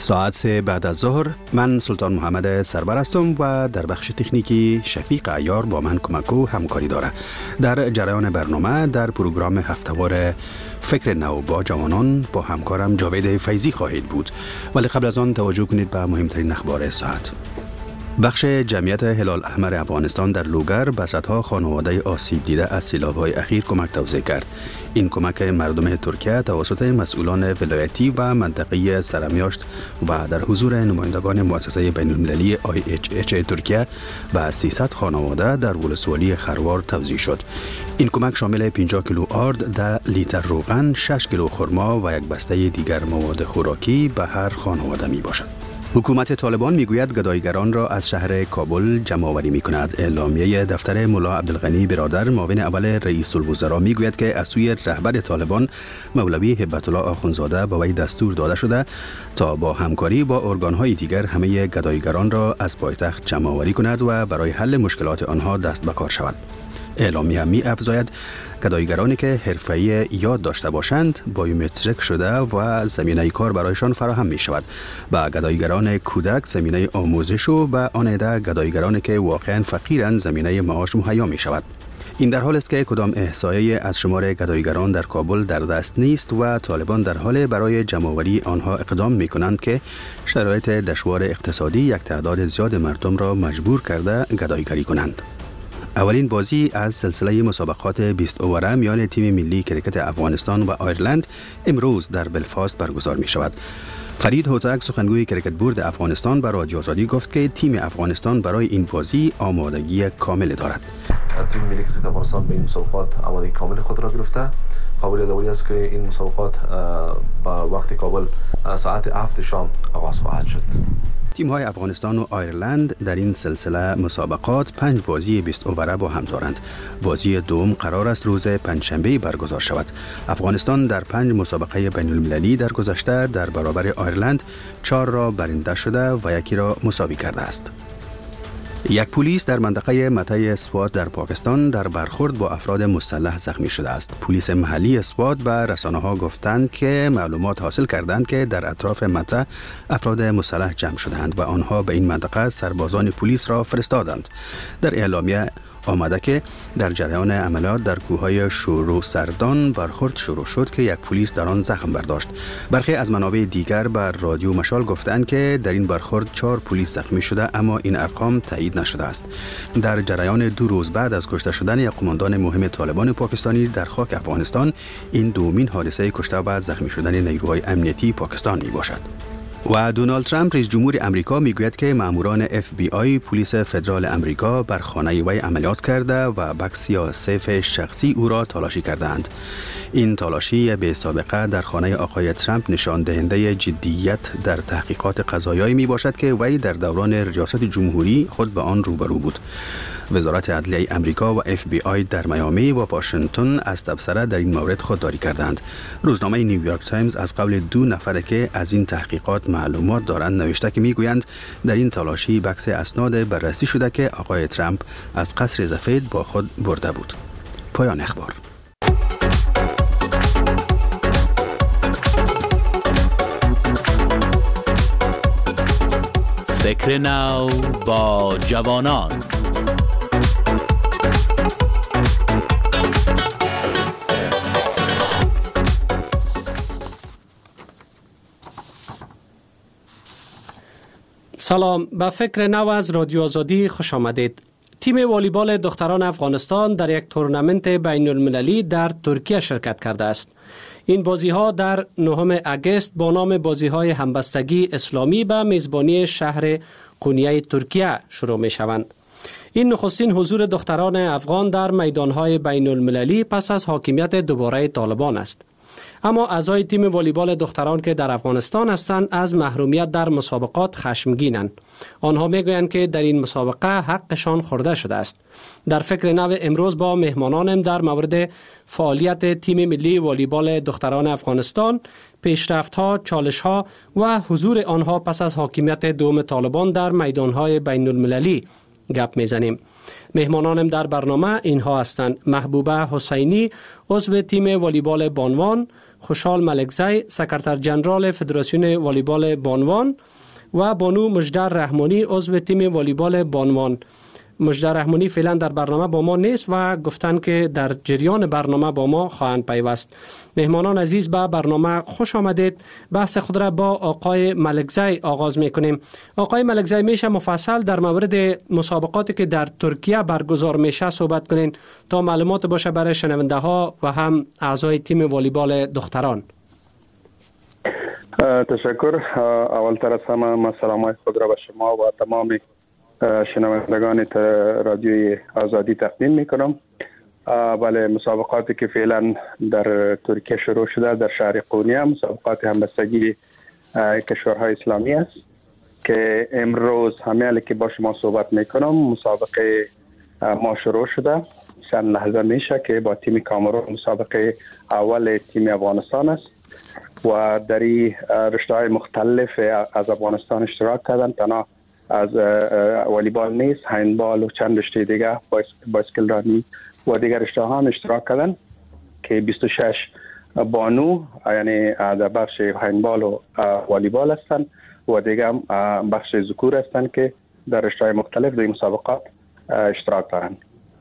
ساعت 3 بعد از ظهر من سلطان محمد سربر هستم و در بخش تکنیکی شفیق عیار با من کمک و همکاری داره. در جریان برنامه در پروگرام هفتهوار فکر نو با جوانان با همکارم جاوید فیضی خواهید بود، ولی قبل از آن توجه کنید به مهمترین اخبار ساعت. بخش جمعیت هلال احمر افغانستان در لوگر به صدها خانواده آسیب دیده از سیلاب‌های اخیر کمک توزیع کرد. این کمک مردم ترکیه توسط مسئولان ولایتی و منطقه‌ای سرمیاشت و در حضور نمایندگان مؤسسه بین‌المللی IHH ترکیه به 300 خانواده در ولسوالی خروار توزیع شد. این کمک شامل 50 کیلو آرد، 10 لیتر روغن، 6 کیلو خرما و یک بسته دیگر مواد خوراکی به هر خانواده می باشد. حکومت طالبان میگوید گداییگران را از شهر کابل جمع‌آوری می‌کند. اعلامیه دفتر ملا عبدالغنی برادر معاون اول رئیس الوزراء میگوید که از سوی رهبر طالبان مولوی هبت الله آخوندزاده به وی دستور داده شده تا با همکاری با ارگان‌های دیگر همه گداییگران را از پایتخت جمع‌آوری کند و برای حل مشکلات آنها دست به کار شود. اعلامیه می افزاید گداییگرانی که حرفه‌ای یاد داشته باشند بایومتریک شده و زمینه کار برایشان فراهم می شود. به گداییگران کودک زمینه آموزش و به آن عده گداییگرانی که واقعا فقیرند زمینه معاش مهیا می شود. این در حال است که کدام احصایه از شمار گداییگران در کابل در دست نیست و طالبان در حال برای جمع‌آوری آنها اقدام می کنند که شرایط دشوار اقتصادی یک تعداد زیاد مردم را مجبور کرده گداییگری کنند. اولین بازی از سلسله مسابقات 20 اووره میان تیم ملی کرکت افغانستان و آیرلند امروز در بلفاست برگزار می شود. فرید هوتک سخنگوی کرکت بورد افغانستان به رادیو آزادی گفت که تیم افغانستان برای این بازی آمادگی کامل دارد. تیم ملی کرکت افغانستان به این مسابقات آمادگی کامل خود را گرفته. قابل یادآوری است که این مسابقات با وقت کابل ساعت 7 شام آغاز خواهد شد. تیم‌های افغانستان و آیرلند در این سلسله مسابقات 5 بازی 20 اووره با هم دارند. بازی دوم قرار است روز پنجشنبه برگزار شود. افغانستان در 5 مسابقه بین‌المللی در گذشته در برابر آیرلند 4 را برنده شده و 1 را مساوی کرده است. یک پلیس در منطقه مته سوات در پاکستان در برخورد با افراد مسلح زخمی شده است. پلیس محلی سوات به رسانه‌ها گفتند که معلومات حاصل کردند که در اطراف مته افراد مسلح جمع شدند و آنها به این منطقه سربازان پلیس را فرستادند. در اعلامیه آمده که در جریان عملیات در کوههای شورو سردان برخورد شروع شد که یک پلیس در آن زخم برداشت. برخی از منابع دیگر بر رادیو مشال گفتند که در این برخورد 4 پلیس زخمی شده، اما این ارقام تایید نشده است. در جریان 2 روز بعد از کشته شدن یک قماندان مهم طالبان پاکستانی در خاک افغانستان، این دومین حادثه کشته و زخمی شدن نیروهای امنیتی پاکستان می باشد. و دونالد ترامپ رئیس جمهور امریکا میگوید که ماموران FBI پلیس فدرال امریکا بر خانه وی عملیات کرده و بکس یا سیف شخصی او را تلاشی کردند. این تلاشی به سابقه در خانه آقای ترامپ نشان دهنده جدیت در تحقیقات قضایی می باشد که وی در دوران ریاست جمهوری خود به آن روبرو بود. وزارت عدلیه امریکا و FBI در میامی و واشنگتن از تبصره در این مورد خودداری کردند. روزنامه نیویورک تایمز از قول 2 نفر که از این تحقیقات معلومات دارند نوشته که میگویند در این تلاشی بکس اسناد بررسی شده که آقای ترامپ از قصر سفید با خود برده بود. پایان اخبار. فکر نو با جوانان. سلام، به فکر نو از رادیو آزادی خوش آمدید. تیم والیبال دختران افغانستان در یک تورنمنت بین المللی در ترکیه شرکت کرده است. این بازی ها در 9 اگست با نام بازی های همبستگی اسلامی به میزبانی شهر قونیه ترکیه شروع می شوند. این نخستین حضور دختران افغان در میدان های بین المللی پس از حاکمیت دوباره طالبان است. اما اعضای تیم والیبال دختران که در افغانستان هستند از محرومیت در مسابقات خشمگینند. آنها میگویند که در این مسابقه حقشان خورده شده است. در فکر نو امروز با مهمانانم در مورد فعالیت تیم ملی والیبال دختران افغانستان، پیشرفت‌ها، چالش‌ها و حضور آنها پس از حاکمیت دوم طالبان در میدان‌های بین‌المللی گپ میزنیم. مهمانانم در برنامه اینها هستند: محبوبه حسینی، عضو تیم والیبال بانوان، خوشحال ملکزی، سکرتر جنرال فدراسیون والیبال بانوان و بانو مجدر رحمانی، عضو تیم والیبال بانوان. مجدر رحمانی فعلا در برنامه با ما نیست و گفتن که در جریان برنامه با ما خواهند پیوست. مهمانان عزیز، به برنامه خوش آمدید. بحث خود را با آقای ملکزی آغاز میکنیم. آقای ملکزی، میشه مفصل در مورد مسابقاتی که در ترکیه برگزار میشه صحبت کنین تا معلومات باشه برای شنونده ها و هم اعضای تیم والیبال دختران؟ تشکر. اولتر از همه من سلامای خود را به شما و تمام شنوندگان رادیوی آزادی تقدیم میکنم. بله، مسابقاتی که فعلا در ترکیه شروع شده در شهر قونیه مسابقات همبستگی کشورهای اسلامی است که امروز همین که با شما صحبت میکنم مسابقه ما شروع شده. چند لحظه میشه که با تیم کامرون مسابقه اول تیم افغانستان است و در رشته‌های مختلف از افغانستان اشتراک کردن. تنها از والیبال نیست، هندبال و چند رشته دیگه، بایسکل رانی و دیگر رشته ها هم اشتراک کردن که 26 بانو یعنی در بخش هندبال و والیبال هستند و دیگر بخش ذکور هستند که در رشته های مختلف در مسابقات اشتراک دارند.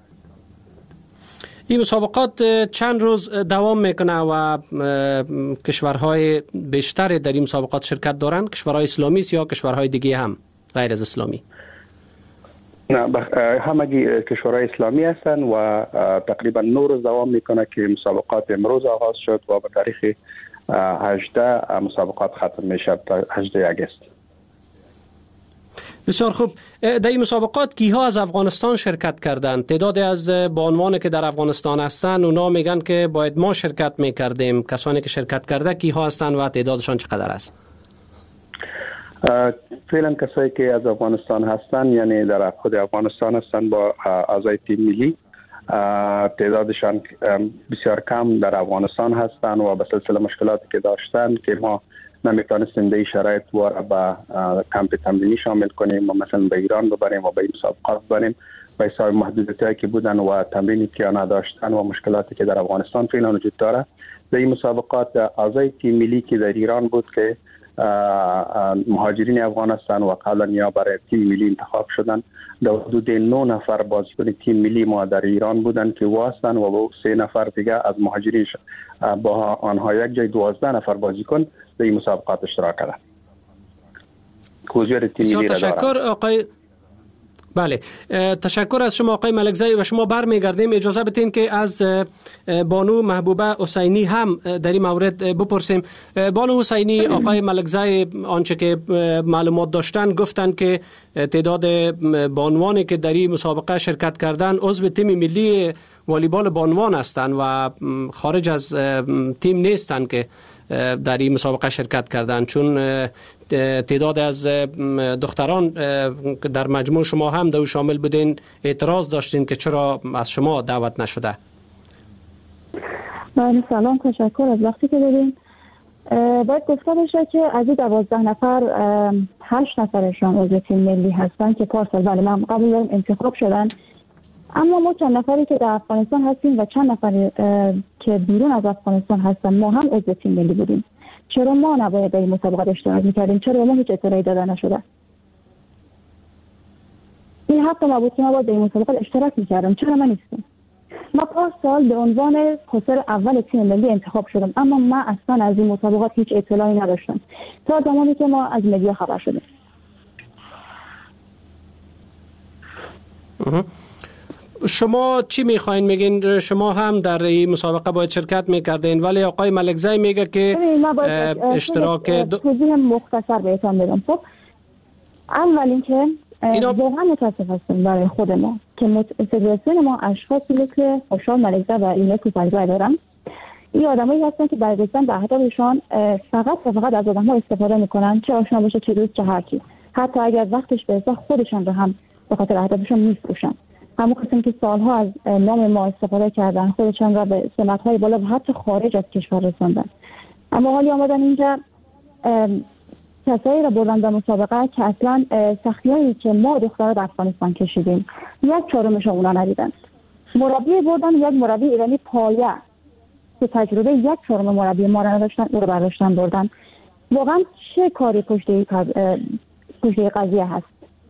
این مسابقات چند روز دوام میکنه و کشورهای بیشتر در این مسابقات شرکت دارند؟ کشورهای اسلامی یا کشورهای دیگه هم غیر از اسلامی؟ نه، همگی کشورهای اسلامی هستند و تقریبا 9 روز دوام میکنه که مسابقات امروز آغاز شد و به تاریخ 18 مسابقات ختم میشه تا 18 اگست. بسیار خوب. در این مسابقات کیها از افغانستان شرکت کردند؟ تعدادی از بانوان که در افغانستان هستند اونا میگن که باید ما شرکت میکردیم. کسانی که شرکت کرده کیها هستند و تعدادشان چقدر است؟ فعلا کسایی که از افغانستان هستند یعنی در خود افغانستان هستند با اعضای تیم ملی، تعدادشان بسیار کم در افغانستان هستند و به سلسله مشکلاتی که داشتن که ما نمیتونستیم در شرایط وارا به کمپ تمرینی شامل کنیم و مثلا به ایران ببریم و به این مسابقات ببریم به حساب محدودیتایی که بودن و تمرینی که نداشتن و مشکلاتی که در افغانستان فعلا وجود داره. در این مسابقات اعضای تیم ملی که در ایران بود که مهاجرین افغانستان و قبلا یا برای تیم ملی انتخاب شدن، در حدود 9 نفر بازیکن تیم ملی ما در ایران بودن که واسطن و با 3 نفر دیگه از مهاجرین با آنها یک جای 12 نفر بازیکن در این مسابقات اشتراک کردند. بسیار تشکر آقای. بله، تشکر از شما آقای ملکزی و شما برمیگردیم. اجازه بدین که از بانو محبوبه حسینی هم در این مورد بپرسیم. بانو حسینی، آقای ملکزی آنچه که معلومات داشتن گفتن که تعداد بانوانی که در این مسابقه شرکت کردن عضو تیم ملی والیبال بانوان هستند و خارج از تیم نیستن که در این مسابقه شرکت کردن، چون تعداد از دختران در مجموع شما هم در شامل بودین اعتراض داشتین که چرا از شما دعوت نشده. بله، سلام، تشکر از وقتی که دادین. باید گفته بشه که از 12 نفر 8 نفرشان عضو تیم ملی هستن که پارسال بله من قبل دارم انتخاب شدن، اما ما چند نفری که در افغانستان هستیم و چند نفری که بیرون از افغانستان هستن ما هم عضو تیم ملی بودیم. چرا ما نباید در این مسابقات اشتراک میکردیم؟ چرا ما هیچ اطلاعی داده نشده؟ این حق ما بود که ما باید در این مسابقات اشتراک میکردم. چرا من نیستم؟ ما پارسال به عنوان خسر اول تیم ملی انتخاب شدم، اما من اصلا از این مسابقات هیچ اطلاعی نداشتم تا زمانی که ما از مدیا خبر شدیم. شما چی میخواین؟ میگین شما هم در این مسابقه باید شرکت میکردین، ولی آقای ملکزی میگه که اشتراک توضیح مختصر بهتون بدم. خب اول اینکه واقعا متاسف هستم برای خود ما که فدراسیون ما اشخاصی مثل خوشحال ملکزی و اینا کوپالزی دارن. این آدمایی هستن که برای رسیدن به اهدافشان فقط و فقط از آدم‌ها استفاده میکنن، چه آشنا باشه چه دوست چه هر کی، حتی اگر وقتش برسه خودشان رو هم به خاطر اهدافشون میفروشن. همون کسانی که سالها از نام ما استفاده کردن خودشان را به سمت‌های بالا و حتی خارج از کشور رساندن، اما حالی آمدن اینجا کسایی را بردن در مسابقه که اصلا سختی‌هایی که ما دخترها در افغانستان کشیدیم 1/4 اونا ندیدن. مربی بردن یک مربی ایرانی پایه که تجربه 1/4 مربی ما را نداشتن، او رو برداشتن بردن. واقعا چه کاری پشت قضیه هست؟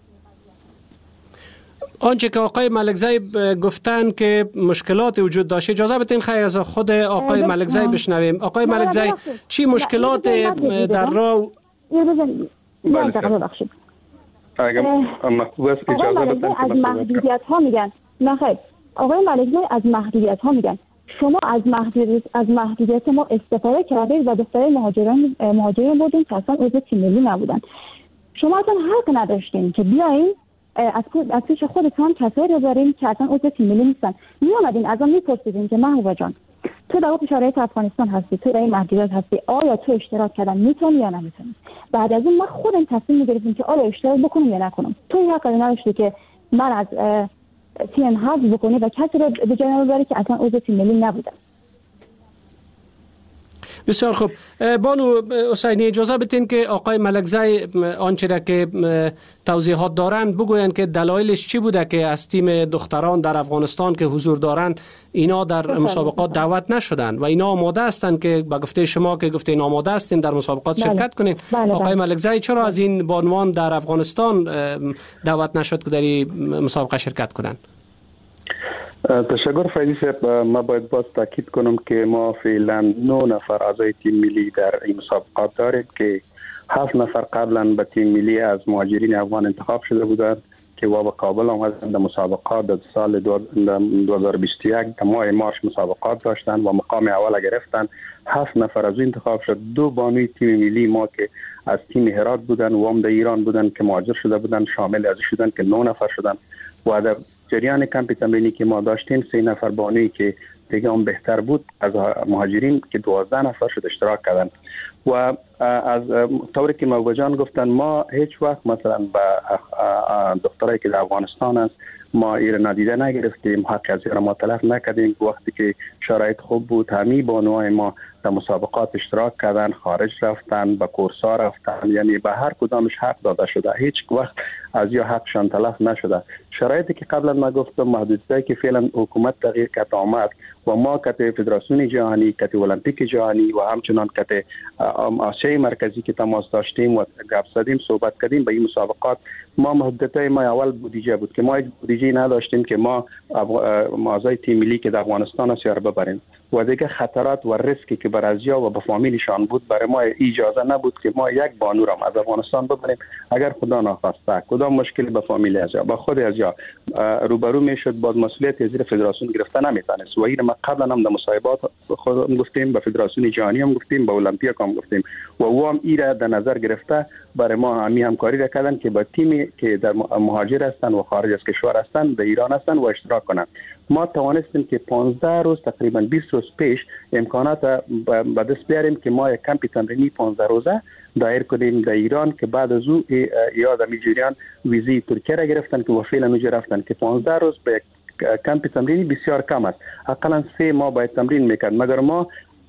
آنچه که آقای ملکزی گفتن که مشکلات وجود داشته، اجازه بدین خیلی از خود آقای ملکزی بشنویم. آقای ملکزی چی مشکلات در راه؟ ببخشید. اگر محبوب اجازه بدن از محدودیت ها میگن. نه خیر. آقای ملکزی از محدودیت ها میگن. شما از محدودیت ما استفاده کردید و دخترای مهاجرین بودین که اصلا عضو تیم ملی نبودن. شما اصلا حق نداشتین که بیاین از پیش خودتان کسایی رو دارین که اصلا عضو تیم ملی نیستن. میامدین از آن میپرسیدین که محبوبه جان تو در شرایط افغانستان هستی، تو در این محدودیت هستی، آیا تو اشتراک کردن میتونی یا نمیتونی؟ بعد از اون ما خودم تصمیم میگرفتیم که آیا اشتراک بکنم یا نکنم. تو حق نداشتی که من از تیم حذف بکنی و کسی رو به جای ببری که اصلا عضو تیم ملی نبوده. بسیار خوب. بانو حسینی اجازه بدین که آقای ملکزی آنچه را که توضیحات دارند بگویند که دلایلش چی بوده که از تیم دختران در افغانستان که حضور دارند اینا در مسابقات دعوت نشدن و اینا آماده هستند که با گفته شما که گفتین آماده هستین در مسابقات شرکت کنین. آقای ملکزی چرا از این بانوان در افغانستان دعوت نشد که در این مسابقه شرکت کنند؟ تشکر فیضی صاحب. ما باید باز تاکید کنم که ما فعلا 9 نفر اعضای تیم ملی در این مسابقات داریم که 7 نفر قبلا به تیم ملی از مهاجرین افغان انتخاب شده بودند که و به کابل آمدند. در مسابقات در سال 2021 در ماه مارس مسابقات داشتند و مقام اول گرفتند. 7 نفر از انتخاب شد. 2 بانوی تیم ملی ما که از تیم هرات بودند و هم در ایران بودند که مهاجر شده بودند شامل از شدند که 9 نفر شدند و در جریان کمپ تمرینی که ما داشتیم 3 نفر بانوی که دیگه هم بهتر بود از مهاجرین که 12 نفر شد اشتراک کردند و از طوری که محبوبه جان گفتن ما هیچ وقت مثلا به دخترایی که در افغانستان است ما ایر ندیده نگرفتیم، حق از ایر ما تلف نکردیم. وقتی که شرایط خوب بود همه بانوهای ما در مسابقات اشتراک کردن، خارج رفتن، به کورس‌ها رفتن، یعنی به هر کدامش حق داده شده، هیچ وقت از یا حقشان تلف نشده. شرایطی که قبلا ما گفتم محدودیتی که فعلا حکومت تغییر کرد آمد و ما کت فدراسیون جهانی، کت المپیک جهانی و همچنان کت آسیای مرکزی که تماس داشتیم و گپ زدیم صحبت کردیم به این مسابقات. ما محدودیت ما اول بودجه بود که ما هیچ بودجه نداشتیم که ما اعضای تیم ملی که در افغانستان است یار ببریم و دیگه خطرات و ریسکی که بر ازیا و به فامیلشان بود برای ما اجازه نبود که ما یک بانو را از افغانستان ببریم. اگر خدا ناخواسته کدام مشکلی به فامیل ازیا با خود ازیا روبرو میشد باز مسئولیت زیر فدراسیون گرفته نمیتونست و این ما قبلا هم در مصاحبات خودم گفتیم، به فدراسیون جهانی هم گفتیم، به المپیک هم گفتیم و او هم ایره در نظر گرفته برای ما همکاری را کردن که با تیمی که در مهاجر هستند و خارج از کشور هستند در ایران هستند و اشتراک کنند. ما توانستیم که 15 روز تقریبا 20 روز پیش امکانات به دست بیاریم که ما یک کمپ تمرینی 15 روزه دایر کنیم در ایران که بعد از او یاد میجوریان ویزی ترکیه را گرفتن که فعلا اونجا رفتن که 15 روز به کمپ تمرینی بسیار کم است. حداقل 3 ماه باید تمرین میکرد مگر ما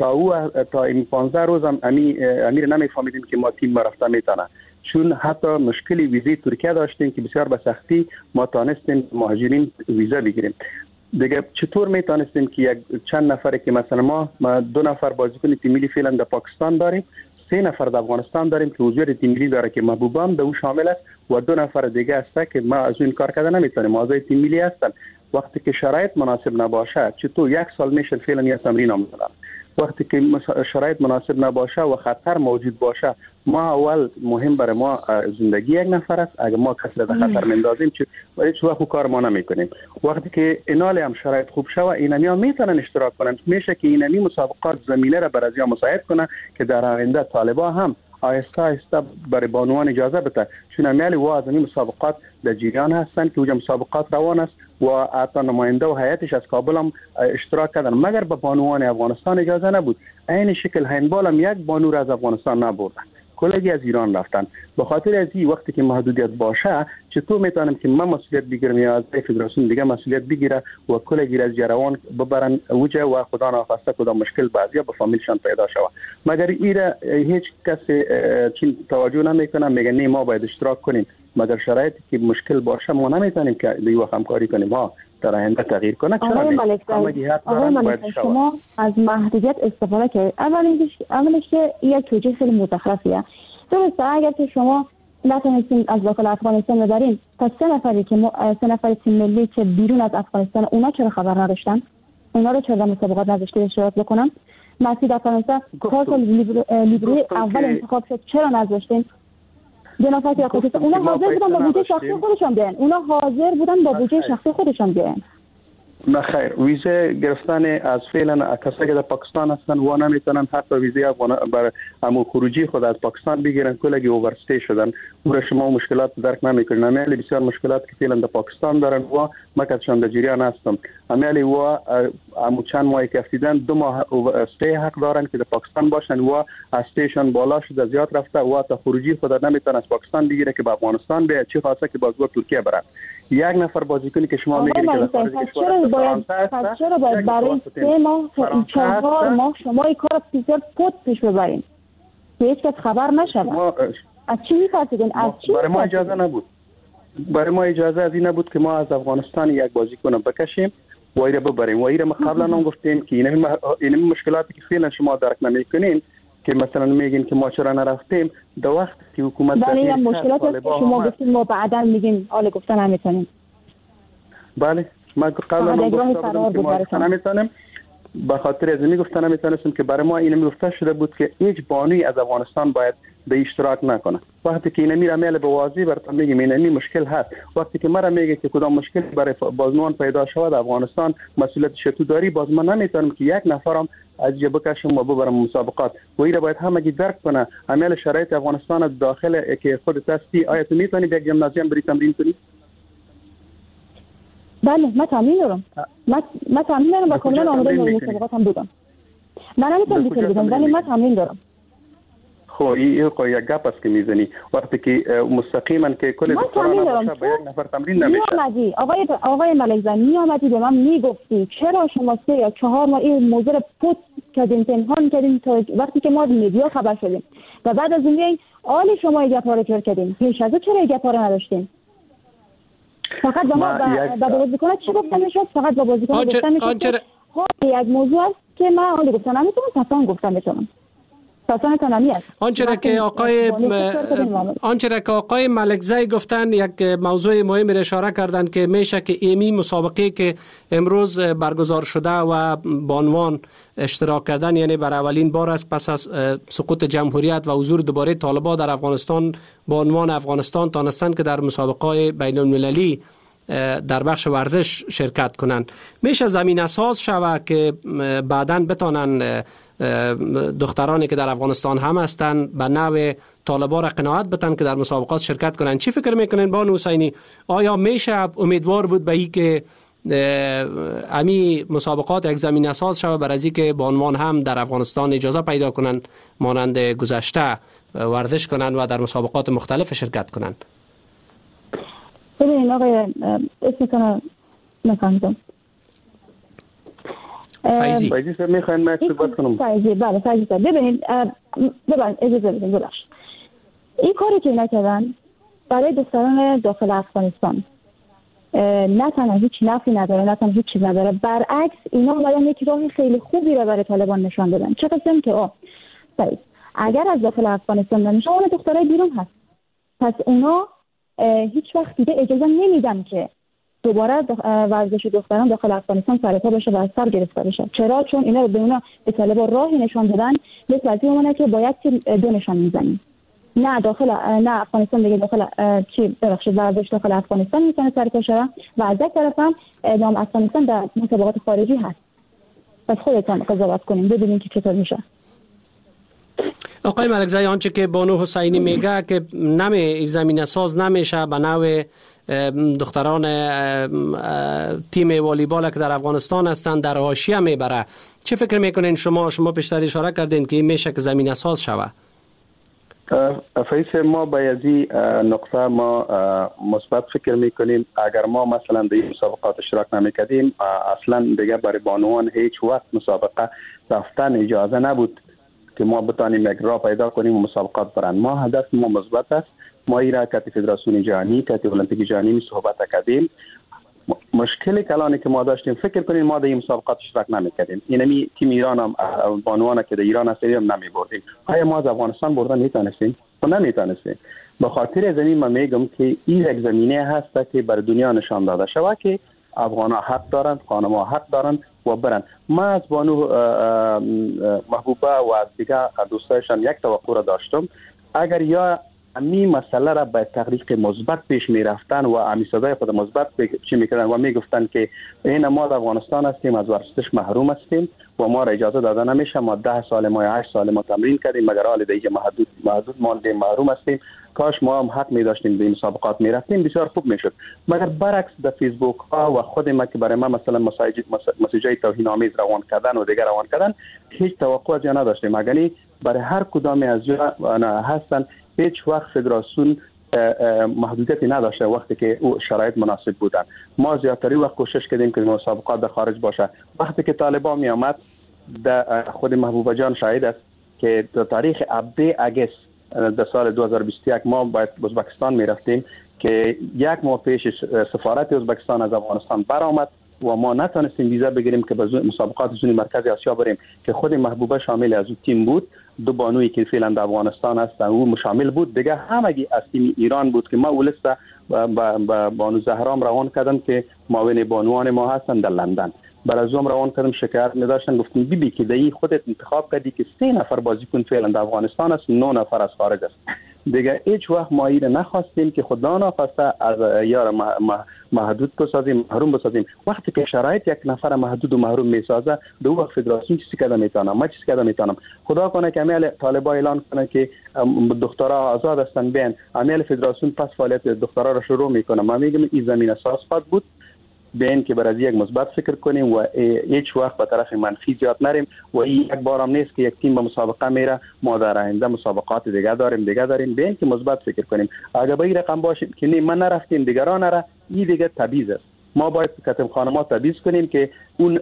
تا این 15 روز هم امیر نمیفهمیدیم که ما تیم رفته میتونه، چون حتی مشکلی ویزی ترکیه داشتیم که بسیار به سختی ما تانستیم مهاجرین ویزا بگیریم. دیگه چطور میتونستیم که یک چند نفره که مثلا ما 2 نفر بازیکن تیم ملی فعلا در پاکستان داریم، 3 نفر در افغانستان داریم که حضور تیم ملی داره که محبوبم در او شامل است و 2 نفر دیگه هست که ما از این کار کردن نمیتونیم، اعضای تیم ملی هستن. وقتی که شرایط مناسب نباشه چطور 1 سال میشه فعلا یه تمرین هم میکنن. وقتی که شرایط مناسب نباشه و خطر موجود باشه ما اول مهم برای ما زندگی یک نفر است. اگر ما کسی را در خطر میندازیم هیچ وقت کار ما نمیکنیم. وقتی که ایناله هم شرایط خوب شوه اینمی ها میتونن اشتراک کنن، میشه که اینمی مسابقات زمینه را برای مساعد کنن که در آینده طالبا هم آهسته آهسته برای بانوان اجازه بده، چون امیال و از این مسابقات در جریان هستن که اوجا مسابقات روان است و حتی نماینده و هیئتش از کابل هم اشتراک کردن مگر به بانوان افغانستان اجازه نبود. این شکل هندبال هم یک بانو را از افغانستان نبردن. کلی از ایران رفتن. به خاطر از این وقتی که محدودیت باشه چطور میتونم که من مسئولیت بگیرم یا از فدراسیون دیگه مسئولیت بگیره و کلی از جراوان ببرن وجه و خدا ناخواسته کدام مشکل بعضیا به فامیلشان پیدا شوه. مگر ایره هیچ کس چین توجه نمیکنه، میگه نه ما باید اشتراک کنیم. مگر شرایطی که مشکل باشه ما نمیتونیم که دیگه همکاری کنیم ها در آینده تغییر کنه. آقای ملک شما از محدودیت استفاده کردید. اولش که یک توجیه خیلی مزخرفیه. درسته اگر که شما نتونستین از داخل افغانستان ببرین، پس سه نفر تیم ملی که بیرون از افغانستان اونا چرا خبر نداشتن؟ اونا رو چرا در مسابقات نذاشتید اشتراک بکنن؟ مسعود افغانستان کارت لیبروی اول انتخاب شد، چرا نذاشتین؟ دو نفر که اونا حاضر بودن با بودجه شخصی خودشون بیان. اونا حاضر بودن با بودجه شخصی خودشون بیان. نه خیر، ویزه گرفتن از فعلا کسایی که در پاکستان هستن و نمیتونن حتی ویزه بر امو خروجی خود از پاکستان بگیرن، کلگی اوورستی شدن. اون شما مشکلات درک نمیکنین. امیالی بسیار مشکلات که فعلا در پاکستان دارن و ما کاتشان در جریان هستم. امیالی و امو چند ماهی که افتیدن 2 ماه استی حق دارن که در پاکستان باشن و استیشن بالا شده زیاد رفته و تا خروجی خود نمیتونن از پاکستان بگیره که به افغانستان به چه خاصه که بازگو ترکیه برن. یک نفر بازیکنی که شما میگید که چرا باید برای 3 ماه 4 ماه شما این کار پیش ببرین که هیچ کس خبر نشود؟ از چی می‌فرستیدین؟ برای ما اجازه نبود. برای ما اجازه از این نبود که ما از افغانستان یک بازیکن بکشیم و ایره ببریم. و ایره ما قبلا هم گفتیم که این مشکلاتی که فعلا شما درک نمی‌کنین که مثلا میگین که ما چرا نرفتیم در وقت که حکومت برای مشکلاتی که شما گفتین ما بعدا میگین حالا گفتن نمیتونیم. بله ما قبلا گفتم نمیتونم. به خاطر از این گفتن نمیتونستم که برای ما این میگفته شده بود که هیچ بانوی از افغانستان باید به اشتراک نکنه. وقتی که این میره میل به واضح براتون میگم این مشکل هست. وقتی که مرا میگه که کدام مشکل برای بازنوان پیدا شود افغانستان مسئولیت شتو داری، باز من نمیتونم که یک نفرم از جبه کشم و ببرم مسابقات. و این باید همگی درک کنه. عمل شرایط افغانستان از داخل که خودت هستی، آیا تو میتونی به یک گیمنازیوم بری تمرین کنی؟ بله من تمرین دارم. من تمرین دارم و کاملا آماده مسابقات هم بودم. من نمیتونم دیگه بگم ولی من تمرین دارم. خب این یک گپ است که میزنی وقتی که مستقیما که کل دکتران باشه با یک نفر تمرین نمیشه. آقای ملکزی میامدی به من میگفتی چرا شما 3 یا 4 ماه این موضوع پوت کردین پنهان کردین تا وقتی که ما مدیا خبر شدیم و بعد از اون آلی شما گپاره کردین پیش از چرا گپاره نداشتین؟ فقط با ما با بازیکن چی گفتن میشد؟ فقط با بازیکن گفتن میشد یک موضوع است که من حالی گفتم نمیتونم تفاهم گفتم بتونم. آنچه که آقای ملکزی گفتن یک موضوع مهم اشاره کردن که میشه که ایمی مسابقه که امروز برگزار شده و بانوان اشتراک کردن، یعنی بر اولین بار است پس از سقوط جمهوریت و حضور دوباره طالبان در افغانستان، بانوان افغانستان تانستند که در مسابقه بین المللی در بخش ورزش شرکت کنند. میشه زمین اساس شود که بعداً بتانن دخترانی که در افغانستان هم هستند به نوع طالبان را قناعت بتن که در مسابقات شرکت کنند. چی فکر میکنین بانو حسینی؟ آیا میشه امیدوار بود به این که امی مسابقات یک زمین اساس شود برای از که بانوان هم در افغانستان اجازه پیدا کنند مانند گذشته ورزش کنند و در مسابقات مختلف شرکت کنند؟ ببینید آقای اسمتون نفهمیدم. فایزی میخواین من صحبت کنم؟ فایزی بله فایزی ببینید اجازه بدید ببخشید. این کاری که نکردن برای دختران داخل افغانستان نه تنها هیچ نفعی نداره، نه تنها هیچ چیز نداره، برعکس اینا باید یک راه خیلی خوبی رو برای طالبان نشان بدن. چه قسم که اگر از داخل افغانستان نمیشه اون دخترای بیرون هست، پس اونا هیچ وقت دیگه اجازه نمیدن که دوباره ورزش دختران داخل افغانستان سرپا بشه و از سر گرفته بشه. چرا؟ چون اینا به اونا به طالبان راهی نشان دادن مثل از این که باید دو نشان میزنیم، نه داخل نه افغانستان دیگه داخل ورزش داخل افغانستان میتونه سرپا شه و از یک طرف هم اعدام افغانستان در مسابقات خارجی هست. پس خودتون قضاوت کنین ببینین که چطور میشه. آقای ملکزی آنچه که بانو حسینی میگه که زمین ساز نمیشه به نوع دختران تیم والیبال که در افغانستان هستند در حاشیه میبره. چه فکر میکنین شما پیشتر اشاره کردین که این میشه که زمین ساز شوه؟ فیس ما بایزی نقطه ما مثبت فکر میکنیم. اگر ما مثلا در این مسابقات اشتراک نمیکردیم اصلا دیگه برای بانوان هیچ وقت مسابقه رفتن اجازه نبود که ما بتانیم یک راه پیدا کنیم و مسابقات برن. ما هدف ما مثبت است. ما ایرا کتی فدراسیون جهانی کتی المپیک جهانی می صحبت کردیم. مشکلی کلانی که ما داشتیم فکر کنیم ما در این مسابقات اشتراک نمیکردیم. اینمی تیم ایران هم بانوان که در ایران هستیم نمی بردیم. آیا ما از افغانستان بردن میتونستیم؟ نمیتونستیم. به خاطر زمین من میگم که این یک زمینه هست که بر دنیا نشان داده شود که افغان‌ها حق دارند، خانم‌ها حق دارند و برن. ما از بانو محبوبه و از دیگر دوستایشان یک توقع را داشتم. اگر یا امی مسئله را به تحریک مثبت پیش می رفتن و امی صدای خود مثبت چی میکردن و میگفتن که این ما در افغانستان هستیم، از ورزش محروم هستیم و ما را اجازه داده نمیشه، ما 10 سال ما 8 سال ما تمرین کردیم مگر حال دیگه محدود ماندیم، محروم هستیم، کاش ما هم حق می داشتیم به مسابقات می رفتیم، بسیار خوب میشد. مگر برعکس در فیسبوک ها و خود ما که برای ما مثلا مسیجای توهین آمیز روان کردن و دیگر روان کردن هیچ توقع از نداشتیم. مگر برای هر کدام از جا هستن هیچ وقت فدراسیون محدودیتی نداشته وقتی که او شرایط مناسب بودن. ما زیادتری وقت کوشش کردیم که مسابقات در خارج باشه. وقتی که طالبان می آمد خود محبوبه جان شاهد است که در تاریخ 17 اگست در سال 2021 ما باید ازبکستان می رفتیم که یک ماه پیش سفارت ازبکستان از افغانستان برآمد و ما نتونستیم ویزا بگیریم که به مسابقات زون مرکز آسیا بریم که خود محبوبه شامل از تیم بود. دو بانویی که فعلا در افغانستان هستن او شامل بود، دیگه همگی از تیم ایران بود که ما اولسته با بانو زهرام روان کردم که معاون بانوان ما هستن در لندن. برای زوم روان کردم، شکایت نداشتن، گفتم بی که دی خودت انتخاب کردی که 3 نفر بازیکن فعلا در افغانستان است، 9 نفر از خارج است. دیگه هیچ وقت ما ایره نخواستیم که خدا ناخواسته از یار محدود بسازیم، محروم بسازیم. وقتی که شرایط یک نفر محدود و محروم میسازه دو وقت فدراسیون چیزی کده میتونم، ما چیزی کده میتونم. خدا کنه که امیل طالبا اعلان کنه که دخترها آزاد هستن بین، امیل فدراسیون پس فعالیت دخترها را شروع میکنه. ما میگم این زمین اساس بود بین که برای یک مثبت فکر کنیم و هیچ وقت به طرف منفی زیاد نریم و این یک بارم نیست که یک تیم به مسابقه میره ما در آینده مسابقات دیگه داریم بین که مثبت فکر کنیم. اگر به این رقم باشیم که نه من نرفتیم دیگران نره، این دیگه تبعیض است. ما باید کتم خانم‌ها تبعیض کنیم که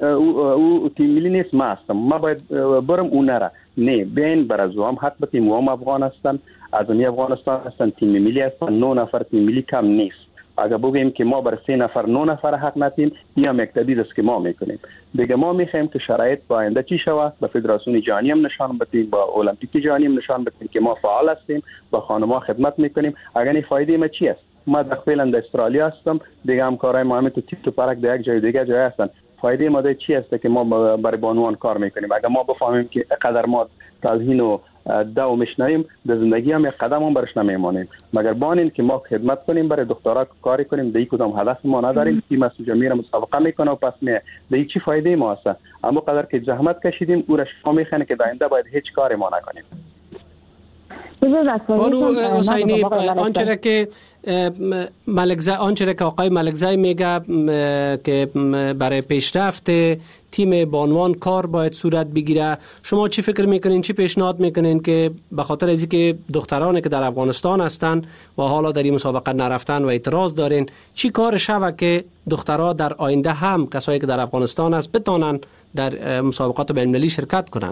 اون تیم ملی نیست ما هستم، ما باید برم اون نره. نه، بین بر از هم حق بتیم و هم افغان هستن، از افغانستان هستن، تیم ملی هستن، 9 نفر تیم ملی کم نیست. اگر بگیم که ما بر 3 نفر 9 نفر حق ندیم، این هم یک تبعیض است که ما میکنیم. دیگه ما میخوایم که شرایط با آینده چی شود، به فدراسیون جهانی هم نشان بدیم، با المپیک جهانی هم نشان بدیم که ما فعال هستیم، با خانم‌ها خدمت میکنیم. اگر این فایده ما چی است؟ ما در فعلا در استرالیا هستم، دیگه همکارای ما هم تو تیپ تو پارک در یک جای دیگه جای هستن. فایده ما چی است که ما برای بانوان کار میکنیم؟ اگر ما بفهمیم که قدر ما توهین و دو میشنیم در زندگی هم یک قدم هم برش نمیمانیم، مگر بانیم که ما خدمت کنیم برای دخترها کاری کنیم. دیگه کدام هدف ما نداریم که مسئول جمعی مسابقه میکنه و پس میه دیگه چی فایده ما هست؟ اما قدر که زحمت کشیدیم او را شما میخنه که داینده باید هیچ کاری ما نکنیم. بانو حسینی، آنچه که آقای ملکزی میگه که برای پیشرفت تیم بانوان کار باید صورت بگیره، شما چی فکر میکنین، چی پیشنهاد میکنین که به خاطر از که دخترانی که در افغانستان هستن و حالا در این مسابقه نرفتن و اعتراض دارین، چی کار شوه که دخترها در آینده هم کسایی که در افغانستان هست بتونن در مسابقات بین‌المللی شرکت کنن؟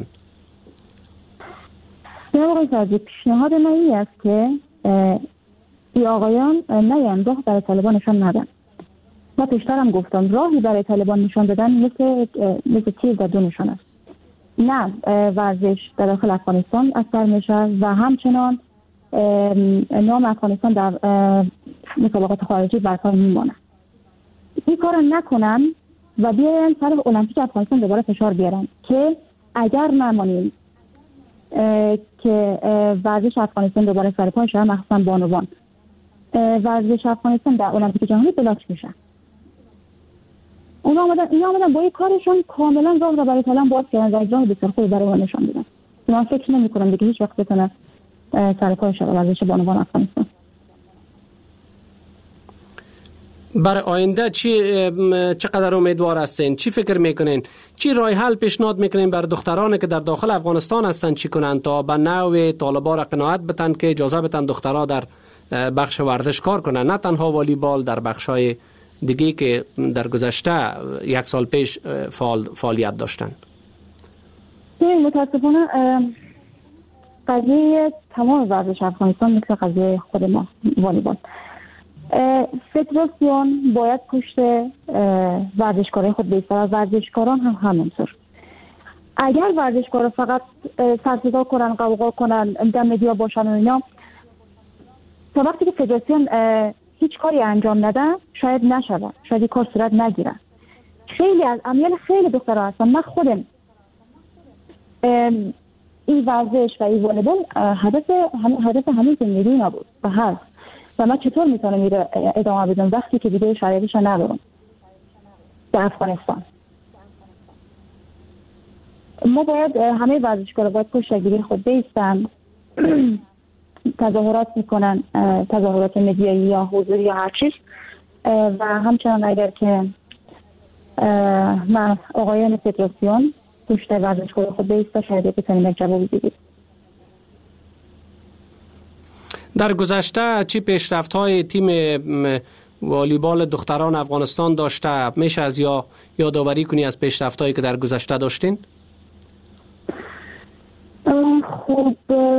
آقای سازی، پیشنهاد من این است که ای آقایان نیم راه برای طالبان نشان ندن. ما پیشترم گفتم راهی برای طالبان نشان دادن مثل تیر در دو نشان است. نه ورزش در داخل افغانستان اثر میشه و همچنان نام افغانستان در مسابقات خارجی برقرار میمانه. این کار نکنن و بیاین سر المپیک افغانستان دوباره فشار بیارن که اگر نمانیم که ورزش افغانستان دوباره سر پای شه، مخصوصا بانوان، ورزش افغانستان در المپیک جهانی بلاک میشه. اینا آمدن با این کارشون کاملا راه را برای طالبان باز کردن و راه بسیار خوبی برای نشان دادن. من فکر نمی‌کنم دیگه هیچ وقت بتونه سر پای شه ورزش بانوان افغانستان. برای آینده چقدر امیدوار هستین؟ چی فکر میکنین؟ چی راه حل پیشنهاد میکنین برای دخترانی که در داخل افغانستان هستن چی کنن تا به نوع طالبا را قناعت بتن که اجازه بتن دخترها در بخش ورزش کار کنن، نه تنها والیبال، در بخش‌های دیگه که در گذشته 1 سال پیش فعالیت داشتن؟ متاسفانه قضیه تمام ورزش افغانستان مثل قضیه خود ما والیبال، فدراسیون باید پشت ورزشکارای خود بیسته و ورزشکاران هم همینطور. اگر ورزشکارا فقط سرصدا کنن، قوقا کنن، دم مدیا باشن و اینا، تا وقتی که فدراسیون هیچ کاری انجام نده شاید نشود، شاید این کار صورت نگیره. خیلی از امیال خیلی دخترها هستن، من خودم این ورزش و این والیبال هدف همین زندگی نبود و هست و من چطور میتونم میره ادامه بدم وقتی که دیگه شرایطش ندارم در افغانستان. ما باید همه ورزشکارا باید پشتگیری خود بیستن، تظاهرات میکنن، تظاهرات مدیایی یا حضوری یا هر چیز، و همچنان اگر که من آقایان فدراسیون پشت ورزشکارا خود بیسته شاید بتونیم جوابی بدیم. در گذشته چی پیشرفت‌های تیم والیبال دختران افغانستان داشته؟ میشه از یادآوری کنی از پیشرفت‌هایی که در گذشته داشتین؟ خب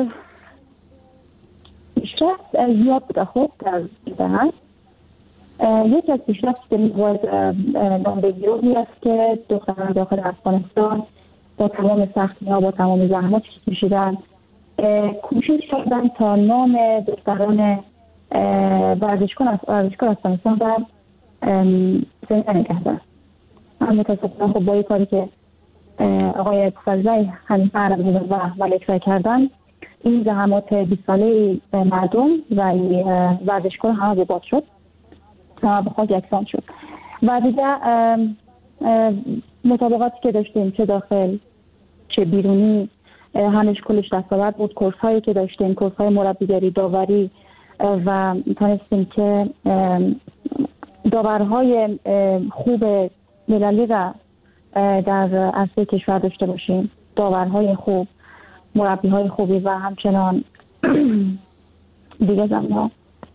پیشرفت زیاد بوده. خب در هست یکی از پیشرفت که باید نام بگیرم است که دختران داخل افغانستان با تمام سختی‌ها، با تمام زحماتی که کشیدن، کوشش کردن تا نام دختران ورزشکار افغانستان را زنده نگه دارن. هم متاسفانه خب با این کاری که آقای فضلای همین عرب و ملک کردن، این زحمات 20 ساله مردم و این ورزشکار همه بباد شد، همه به خاک یکسان شد. و دیگه مطابقاتی که داشتیم چه داخل چه بیرونی همش کلش دستاورد بود. کورس هایی که داشتیم، کورس های مربیگری، داوری، و تونستیم که داورهای خوب مللی را در عرصه کشور داشته باشیم، داورهای خوب، مربی های خوبی و همچنان دیگه زمینه‌ها.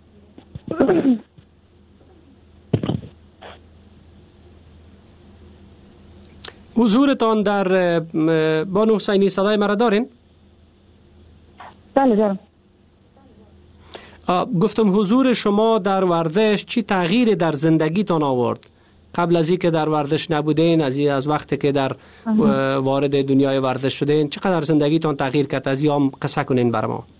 حضورتان در بانو حسینی صدای مرا دارین؟ بله دارم. گفتم حضور شما در ورزش چی تغییری در زندگیتان آورد؟ قبل از اینکه در ورزش نبودین، از وقتی که در وارد دنیای ورزش شدین، چقدر زندگیتان تغییر کرد؟ از این هم قصه کنین بر ما.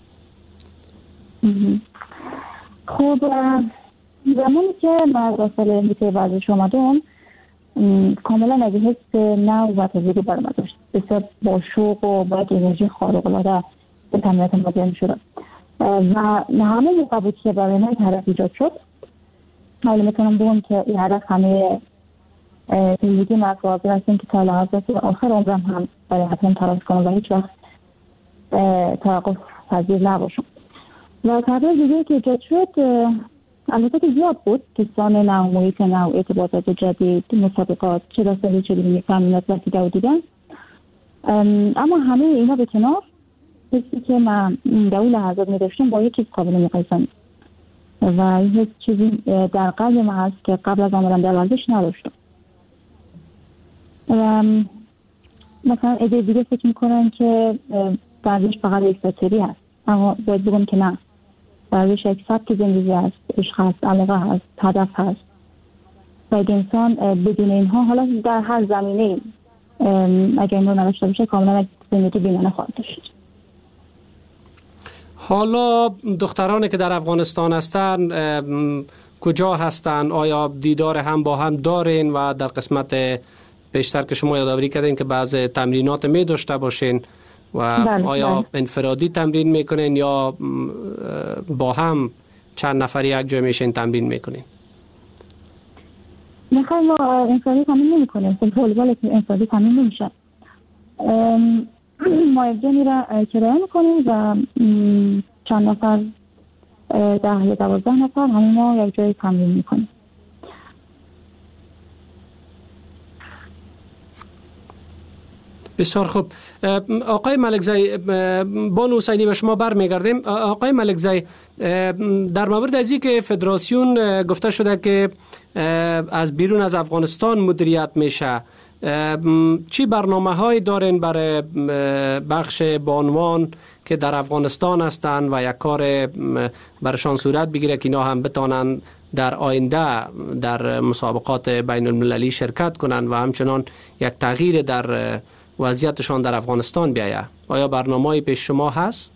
خب زمانی که من داخل میته ورزش آمدم کاملا از حس نو و تازگی برام داشت. بسیار با شوق و با انرژی خارق‌العاده به تمرینات مدرن شدم و همه موقع بود که برای من هدف ایجاد شد. حالا میتونم بگم که این هدف همه زندگی من حاضر هستم که تا لحظات آخر عمرم هم برای حتما تلاش کنم و هیچ وقت توقف پذیر نباشم. و تغییر دیگه که ایجاد شد البته که زیاد بود، دوستان نو، محیط نو، ارتباطات جدید، مسابقات، چه داستانی چه بیرونی، تمرینات و دیگه و دیگه. اما همه اینا به کنار، حسی که من در اون لحظات می‌داشتم با یک چیز قابل مقایسه نیست و این حس چیزی در قلب من هست که قبل از آمدن در ورزش نداشتم. مثلا ایده دیگه فکر میکنن که ورزش فقط یک ساتری هست، اما باید بگم که نه، ورزش یک سبک زندگی هست، عشق هست، علاقه هست، هدف هست و اگه انسان بدون اینها، حالا در هر زمینه اگه این رو نداشته باشه، کاملا زندگی بی‌معنی خواهد داشت. حالا دخترانی که در افغانستان هستن کجا هستن؟ آیا دیدار هم با هم دارین و در قسمت پیشتر که شما یادآوری کردین که بعض تمرینات می داشته باشین و بله، آیا بله. انفرادی تمرین میکنین یا با هم چند نفری یک جای میشین تمرین میکنین؟ میخوایم ما انفرادی تمرین نمی کنیم، والیبال انفرادی تمرین نمیشه. ما یک جایی را کرایه میکنیم و چند نفر 10 یا 12 نفر همین ما یک جایی تمرین میکنیم بسیار خوب. آقای ملکزی، بانو حسینی به شما برمیگردیم. آقای ملکزی، در مورد از که فدراسیون گفته شده که از بیرون از افغانستان مدیریت میشه، چی برنامه های دارین برای بخش بانوان که در افغانستان هستند و یک کار برشان صورت بگیره که اینا هم بتانن در آینده در مسابقات بین المللی شرکت کنند و همچنان یک تغییر در وضعیتشان در افغانستان بیاید؟ آیا برنامه‌ای پیش شما هست؟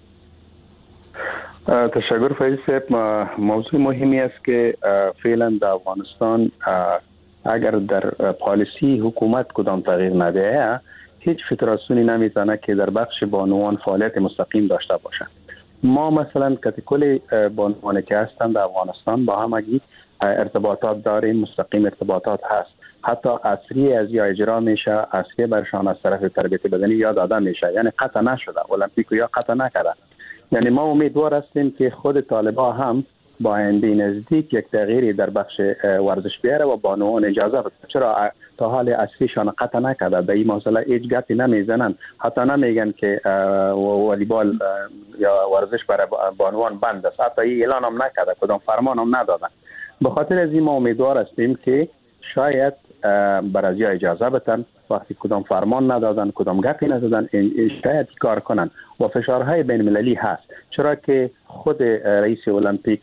تشکر فیض صاحب. موضوع مهمی است که فعلا در افغانستان اگر در پالیسی حکومت کدام تغییر نده، هیچ فدراسیونی نمیتونه که در بخش بانوان فعالیت مستقیم داشته باشه. ما مثلا کل بانوانی که هستند در افغانستان با همگی ارتباطات داریم، مستقیم ارتباطات هست. حتی اصری از یا اجرا میشه، اصری برشان از طرف تربیت بدنی یا داده میشه، یعنی قطع نشده، المپیک یا قطع نکرده. یعنی ما امیدوار هستیم که خود طالبا هم با آینده نزدیک یک تغییری در بخش ورزش بیاره و بانوان اجازه بده. چرا تا حال اصلیشان قطع نکرده، به این مسئله هیچ گپی نمیزنن، حتی نمیگن که والیبال یا ورزش برای بانوان بند است، حتی این اعلان هم نکرده، کدام فرمان هم ندادن. به خاطر از این ما امیدوار هستیم که شاید برای اجازه بدن، وقتی کدام فرمان ندادن، کدام گپی ندادن، شاید کار کنن. و فشارهای بین المللی هست، چرا که خود رئیس المپیک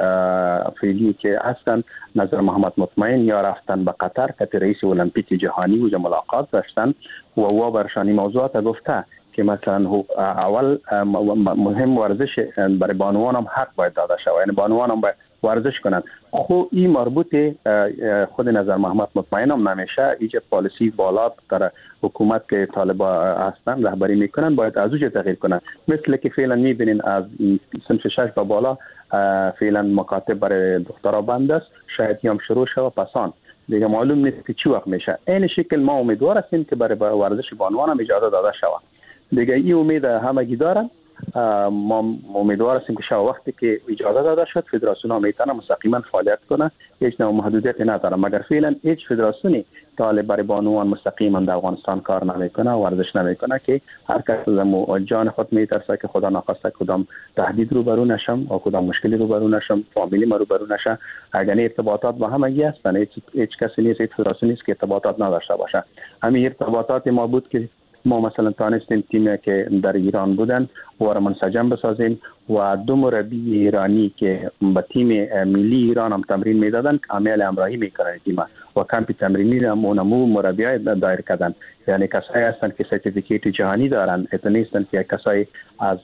فعلی که هستن نظر محمد مطمئن یا رفتن به قطر که رئیس المپیک جهانی و ملاقات داشتن و برشانی موضوعات گفته که مثلا اول مهم ورزش برای بانوان هم حق باید داده شود، یعنی بانوان هم باید ورزش کنند. خب این مربوط خود نظر محمد مطمئن هم نمیشه. ایجا پالیسی بالا در حکومت که طالبا هستن رهبری میکنن باید از اوج تغییر کنن. مثل که فعلا میبینین از صنف 6 به بالا فعلا مکاتب برای دخترها بند است، شاید هم شروع شود پسان دیگه معلوم نیست که چی وقت میشه. این شکل ما امیدوار هستیم که برای ورزش بانوان هم اجازه داده شود. دیگه این امید همگی دارن. ما امیدوار هستیم که شب وقتی که اجازه داده شد فدراسیون ها میتونه مستقیما فعالیت کنه، هیچ نوع محدودیتی نداره. مگر فعلا هیچ فدراسیونی طالب برای بانوان مستقیما در افغانستان کار نمیکنه، ورزش نمیکنه که هر کس از جان خود میترسه که خدا نخواسته کدام تهدید روبرو نشم و کدام مشکلی روبرو نشم، فامیلی ما روبرو نشه. اگر ارتباطات با همگی هستن، هیچ کسی نیست، هیچ فدراسیونی نیست که ارتباطات نداشته باشه. همین ارتباطات ما بود که ما مثلا تانستیم تیمی که در ایران بودن و را منسجم بسازیم و دو مربی ایرانی که با تیم ملی ایران هم تمرین میدادن عمل همراهی میکنن تیم و کمپ تمرینی هم اونمو مربیای دایر کردن. یعنی کسایی هستن که سرتیفیکیت جهانی دارن، اتنیستن که کسایی از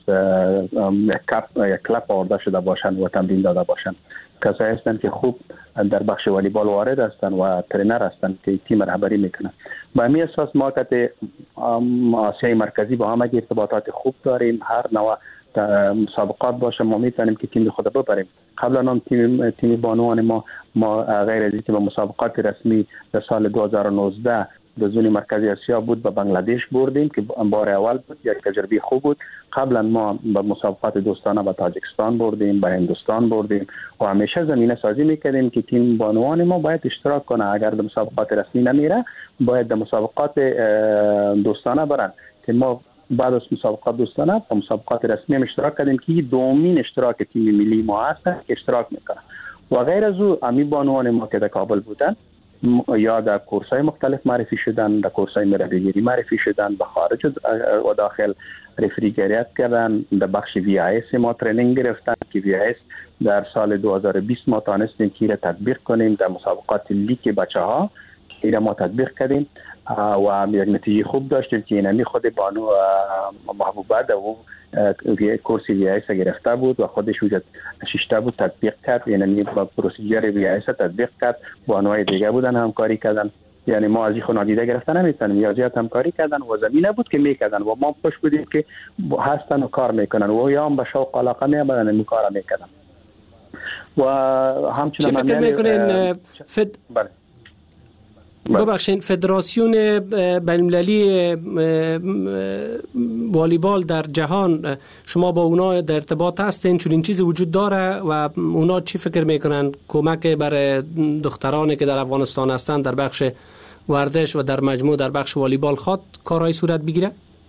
یک کلاب آورده شده باشن و تمرین داده باشن. کسایی هستن که خوب در بخش والیبال وارد هستن و ترینر هستن که تیم رهبری میکنن. با همین اساس ما که آسیای مرکزی با همه ارتباطات خوب داریم. هر نوع مسابقات باشه ما میتونیم که تیم خود ببریم. قبلا هم تیم بانوان ما غیر از اینکه به مسابقات رسمی در سال 2019 در زون مرکزی آسیا بود به بنگلادش بردیم که بار اول بود، یک تجربه خوب بود. قبلا ما به مسابقات دوستانه به تاجیکستان بردیم، به هندوستان بردیم و همیشه زمینه سازی میکردیم که تیم بانوان ما باید اشتراک کنه. اگر در مسابقات رسمی نمیره باید در مسابقات دوستانه برن که ما بعد از مسابقات دوستانه در مسابقات رسمی هم اشتراک کردیم که دومین اشتراک تیم ملی ما هست که اشتراک میکنه. و غیر از او امی بانوان ما که در کابل بودن یا در کورس‌های مختلف معرفی شدن، در کورس‌های مربیگری معرفی شدن، به خارج و داخل رفریگریت کردن. در بخش VIS ما ترینینگ گرفتن که VIS در سال 2020 ما تانستیم که را تطبیق کنیم در مسابقات لیگ بچه‌ها که را ما تطبیق کردیم و یک نتیجه خوب داشتیم که اینمی خود بانو محبوبه در و کورس VIS گرفته بود و خودش وجود شیشته بود تطبیق کرد. یعنی با پروسیجر VIS تطبیق کرد. بانوهای دیگه بودن همکاری کردن. یعنی ما از این نادیده گرفتن نمیتونیم، یا زیاد همکاری کردن و زمینه بود که میکردن و ما خوش بودیم که هستن و کار میکنن و یا هم به شوق علاقه میبرن این کار میکنن. و همچنین چه فکر میکنین ببخشید فدراسیون بین المللی والیبال در جهان شما با اونا در ارتباط هستین؟ چون این چیزی وجود داره و اونا چی فکر میکنن کمک برای دخترانی که در افغانستان هستن در بخش ورزش و در مجموع در بخش والیبال خود کارهای صورت بگیره؟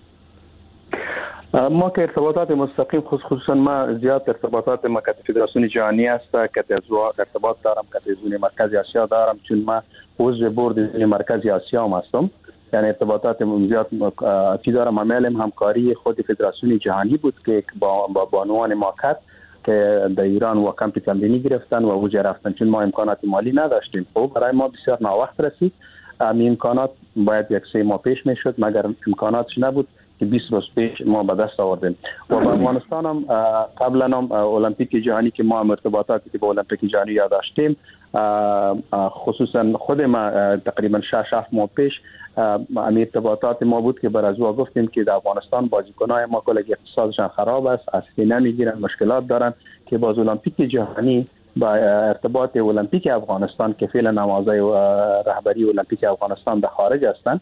ما که ارتباطات مستقیم خصوصا ما زیاد ارتباطات ما که فدراسیون جهانی است که ارتباط دارم که زون مرکز آسیا دارم، چون ما عضو بورد مرکز آسیا هم هستم. یعنی ارتباطات زیاد چی دارم. عملم همکاری خود فدراسیون جهانی بود که با بانوان ماکت که در ایران و کمپ تمرینی گرفتن و اوج رفتن، چون ما امکانات مالی نداشتیم. خب برای ما بسیار ناوقت رسید. این امکانات باید 1-3 ماه پیش میشد، مگر امکاناتش نبود که 20 روز پیش ما به دست آوردیم. و با افغانستان هم قبلا هم المپیک جهانی که ما ارتباطاتی که با المپیک جهانی داشتیم، خصوصا خود ما تقریبا 6-7 ماه پیش ارتباطات ما بود که بر از او گفتیم که در افغانستان بازیکنای ما کلا اقتصادشان خراب است، اصلی نمیگیرن، مشکلات دارن، که باز المپیک جهانی با ارتباط المپیک افغانستان که فعلا نمازه رهبری المپیک افغانستان در خارج هستند،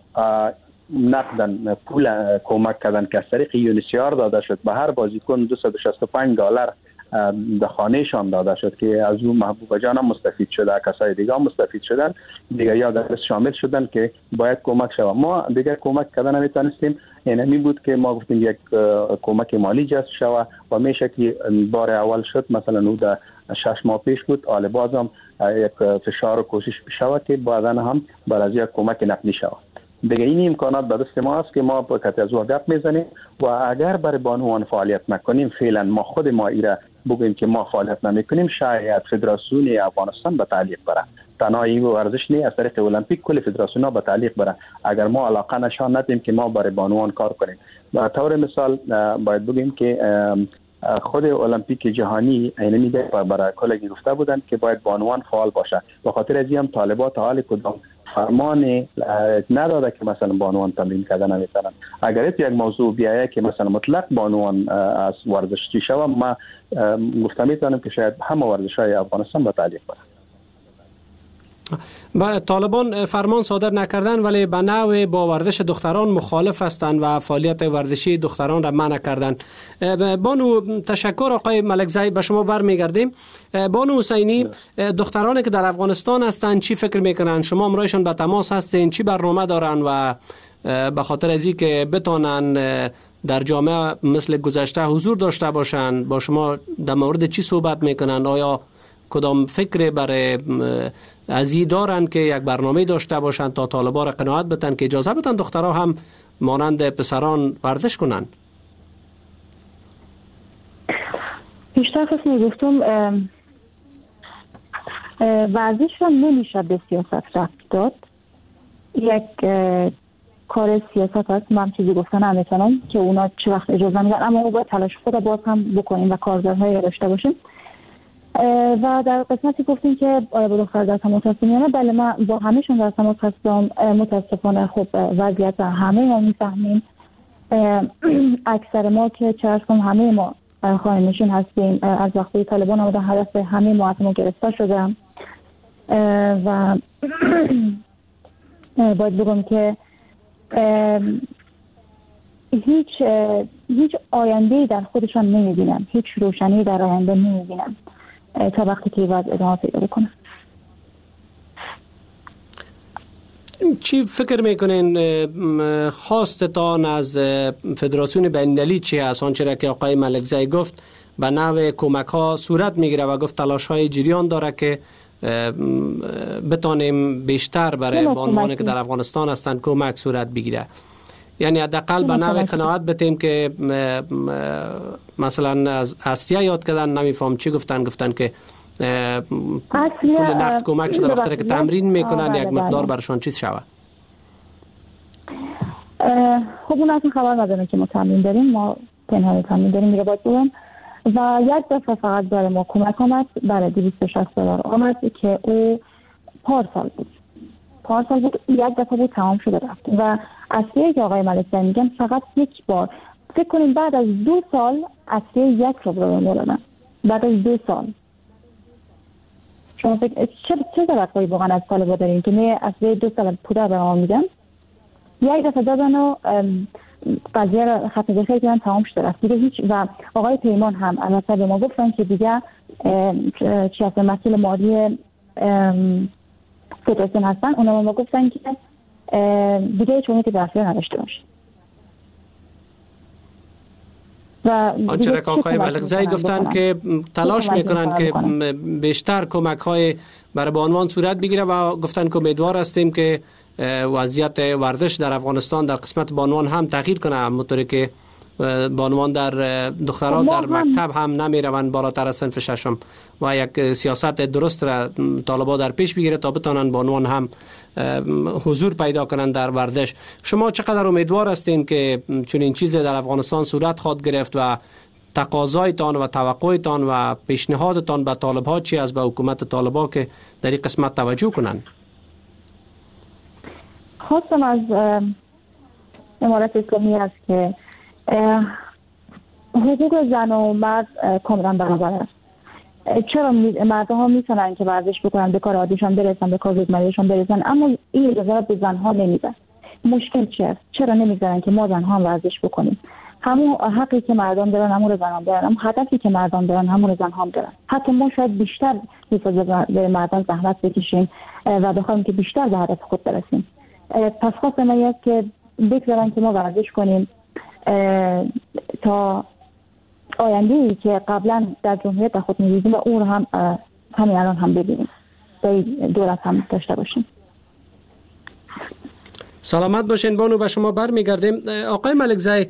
نقدن پول کمک کردن که از طریق یونیسیار داده شد به هر بازیکن $265 در خانهشان داده شد که از اون محبوبه جان هم مستفید شده، کسای دیگه هم مستفید شدن، دیگه یا در شامل شدن که باید کمک شود. ما دیگه کمک کردن نمیتونستیم. اینمی بود که ما گفتیم یک کمک مالی جذب شود و میشه که بار اول شد، مثلا او در 6 ماه پیش بود، حال بازم یک فشار و کوشش شود که بعدا هم بر از یک کمک نقدی شود. دیگه این امکانات به دست ما است که ما با کتی از گپ میزنیم و اگر برای بانوان فعالیت نکنیم، فعلا ما خود ما ایره بگوییم که ما فعالیت نمیکنیم، شاید فدراسیون افغانستان به تعلیق بره. تنها این ورزش نه، از طریق المپیک کل فدراسیون ها به تعلیق بره. اگر ما علاقه نشان ندیم که ما برای بانوان کار کنیم. به طور مثال باید بگیم که خود المپیک جهانی اینمی برای کلگی گفته بودند که باید بانوان فعال باشه. به خاطر از این طالبات حال کدام فرمان نداده که مثلا بانوان تمرین کردن نمیتونن. اگر یک موضوع بیایه که مثلا مطلق بانوان از ورزشی شوه، ما گفته میتونم که شاید همه ورزش‌های افغانستان به تعلیق بره. طالبان فرمان صادر نکردن ولی به نوع با ورزش دختران مخالف هستند و فعالیت ورزشی دختران را منع کردن. بانو تشکر آقای ملکزی، به شما برمیگردیم. بانو حسینی، دخترانی که در افغانستان هستند چی فکر میکنن؟ شما امرایشان به تماس هستین؟ چی برنامه دارن و به خاطر از اینکه بتونن در جامعه مثل گذشته حضور داشته باشن با شما در مورد چی صحبت میکنن؟ آیا کدام فکر برای ازی دارن که یک برنامه داشته باشن تا طالبان را قناعت بدن که اجازه بدن دخترها هم مانند پسران ورزش کنن؟ بیشتر قسمی گفتم ورزش را نمیشه به سیاست رفت داد. یک کار سیاست هست، من چیزی گفتن نمیتونم که اونا چه وقت اجازه میدن، اما ما باید تلاش خود باز هم بکنیم و کارزارهای داشته باشیم. و در قسمتی گفتیم که آیا با دختر در تماس هستیم یا نه، بله من با همهشون در تماس هستم. متاسفانه خب وضعیت همه ما میفهمیم. اکثر ما که چرا همه ما خانه‌نشین هستیم، از وقتی طالبان آمدن هدف همه ما از ما گرفته شده و باید بگم که هیچ آینده در خودشان نمیبینن، هیچ روشنی در آینده نمیبینن تا وقتی که وضع ادامه پیدا کنه. چی فکر میکنین خواستتان از فدراسیون بین‌المللی چی است؟ آنچه که آقای ملکزی گفت به نوع کمک ها صورت میگیره و گفت تلاش های جریان داره که بتانیم بیشتر برای بانوانی که در افغانستان هستند کمک صورت بگیره. یعنی حداقل به نوع قناعت بتیم که مثلا از اصلیه یاد کردن، نمیفهم چی گفتن که پول نقد کمک شده وقتی که تمرین میکنن یک مقدار برشان چیز شود. خب اون اصلا خبر نداره که ما تمرین داریم، ما پنهان تمرین داریم میگه باید بودم و یک دفعه فقط برای ما کمک آمد، برای $260 آمد که او پارسال بود، یک دفعه بود تمام شده رفت. و اصلیه که آقای ملکزی میگن فقط یک بار، فکر کنیم بعد از 2 سال اصلیه یک رو به ما دادن، بعد از 2 سال. شما فکر چه توقعی واقعا از طالبا دارین که نه اصلیه 2 سال پوره به ما میدن، یک دفعه دادن و قضیه را ختم بخیر کردن، تمام شده رفت دیگه هیچ. و آقای پیمان هم البته به ما گفتن که دیگه چی هست مسئول مالی فدراسیون هستن، اونا ما گفتن که دیگه چون که دستور نداشته باشه. و آنچه که آقای ملکزی گفتن که تلاش میکنن که بیشتر کمک های برای بانوان صورت بگیره و گفتن که امیدوار هستیم که وضعیت ورزش در افغانستان در قسمت بانوان هم تغییر کنه، همونطوری که بانوان دختران در مکتب هم نمیروند بالاتر از صنف ششم و یک سیاست درست را طالبان در پیش بگیره تا بتونن بانوان هم حضور پیدا کنند در ورزش. شما چقدر امیدوار هستین که چون این چیز در افغانستان صورت خواهد گرفت و تقاضایتان و توقعتان و پیشنهادتان به طالب‌ها چی است، به حکومت طالبان که در این قسمت توجه کنند؟ خواستم از امارت اسلامی است که حقوق زن و مرد کاملا برابر است. چرا مردم ها میتونن که ورزش بکنن، به کار عادیشان برسن، به کار روزمرهشان برسن، اما این اجازه به زنها نمیدن. مشکل چیه؟ چرا نمیذارن که ما زنها هم ورزش بکنیم؟ همون حقی که مردان دارن همون رو زنها دارن، همون هدفی که مردان دارن همون رو زنها هم دارن. حتی ما شاید بیشتر به مردان زحمت بکشیم و بخوایم که بیشتر به هدف خود برسیم. پس خواستم من است که بگذارن که ما ورزش کنیم تا آینده‌ای که قبلا در جمهوریت خود می‌دیدیم و اون هم همین الان هم ببینیم، در دولت هم داشته باشیم. سلامت باشین بانو، به شما برمیگردیم. آقای ملکزی،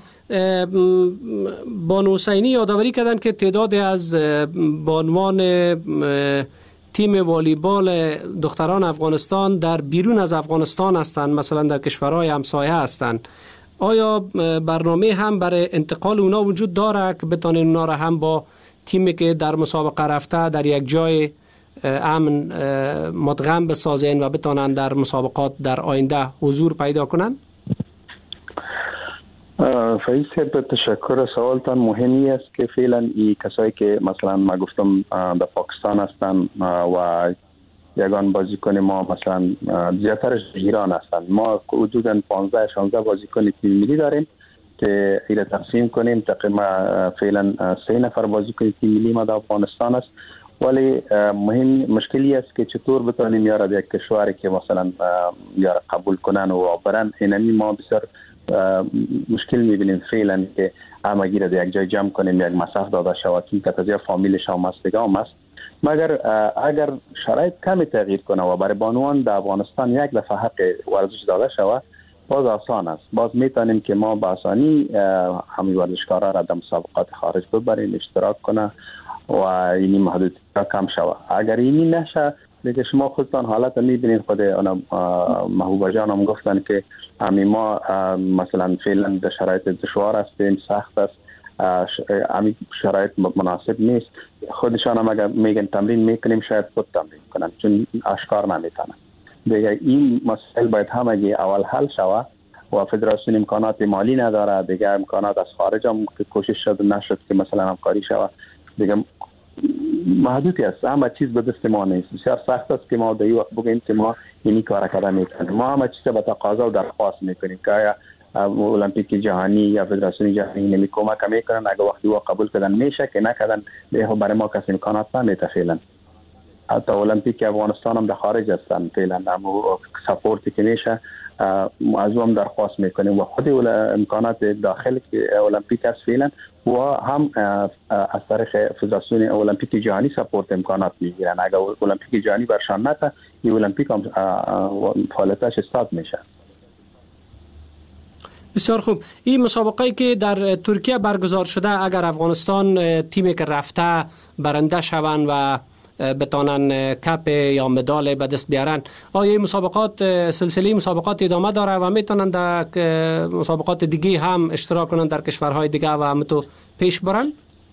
بانو حسینی یادآوری کردن که تعدادی از بانوان تیم والیبال دختران افغانستان در بیرون از افغانستان هستند، مثلا در کشورهای همسایه هستند. آیا برنامه هم برای انتقال اونا وجود داره که بتونین اونا را هم با تیمی که در مسابقه رفته در یک جای امن مدغم بسازین و بتونن در مسابقات در آینده حضور پیدا کنن؟ فایز صاحب تشکر. سوالتان مهمی است که فعلا این کسایی که مثلا ما گفتم در پاکستان هستن و یگان بازیکن ما مثلا زیادترش ایران هستن، ما حدوداً 15-16 بازیکن تیم ملی داریم که اینا تقسیم کنیم. تقریبا فعلا 3 نفر بازیکن تیم ملی ما در افغانستان است، ولی مشکلی است که چطور بتونیم یارا در یک کشوری که مثلا یارا قبول کنن و برن. اینمی ما بسیار مشکل میبینیم فعلا که همگی را در یک جای جمع کنیم، یک مصرف داده شود که تازه فامیلش هم است دیگه هم است. مگر اگر شرایط کمی تغییر کنه و برای بانوان در افغانستان یک دفعه حق ورزش داده شود، باز آسان است. باز میتونیم که ما با آسانی همین ورزشکارا را در مسابقات خارج ببریم، اشتراک کنه و اینی محدودیت‌ها کم شود. اگر اینی نشه دیگه شما خودتان حالت میبینید. خود محبوبه جان هم گفتن که همین ما مثلا فعلا در شرایط دشوار هستیم، سخت است، همین شرایط مناسب نیست. خودشان هم اگر میگن تمرین میکنیم شاید خود تمرین کنن چون اشکار نمیتونن دیگه. این مسئله باید همگی اول حل شود و فدراسیون امکانات مالی نداره دیگه، امکانات از خارج هم که کوشش شد نشد که مثلا همکاری شود دیگه محدودی است. همه چیز به دست ما نیست. بسیار سخت است که ما در این وقت بگیم که ما اینی کار کردن میکنیم. ما همه چیز به تقاضا و درخواست میکنیم که آیا المپیک جهانی یا فدراسیون جهانی نمی کمک میکنن. اگه وقتی وا قبول کردن میشه، که نکردن دیگه برای ما کسی امکانات نمیده فعلا. حتی المپیک افغانستان هم در خارج هستن فعلا، اما سپورتی که میشه از هم درخواست میکنیم و خود امکانات داخل که المپیک است فعلا و هم از طریق فدراسیون المپیک جهانی سپورت امکانات میگیرن. اگر المپیک جهانی برشان نده، این المپیک هم فعالیتش استارت میشه. بسیار خوب. این مسابقه که در ترکیه برگزار شده، اگر افغانستان تیمی که رفته برنده شوند و بتانن کپ یا مدال به دست بیارن، آیا این مسابقات سلسله مسابقات ادامه داره و میتونن در مسابقات دیگه هم اشتراک کنن در کشورهای دیگه و هم تو پیش برن؟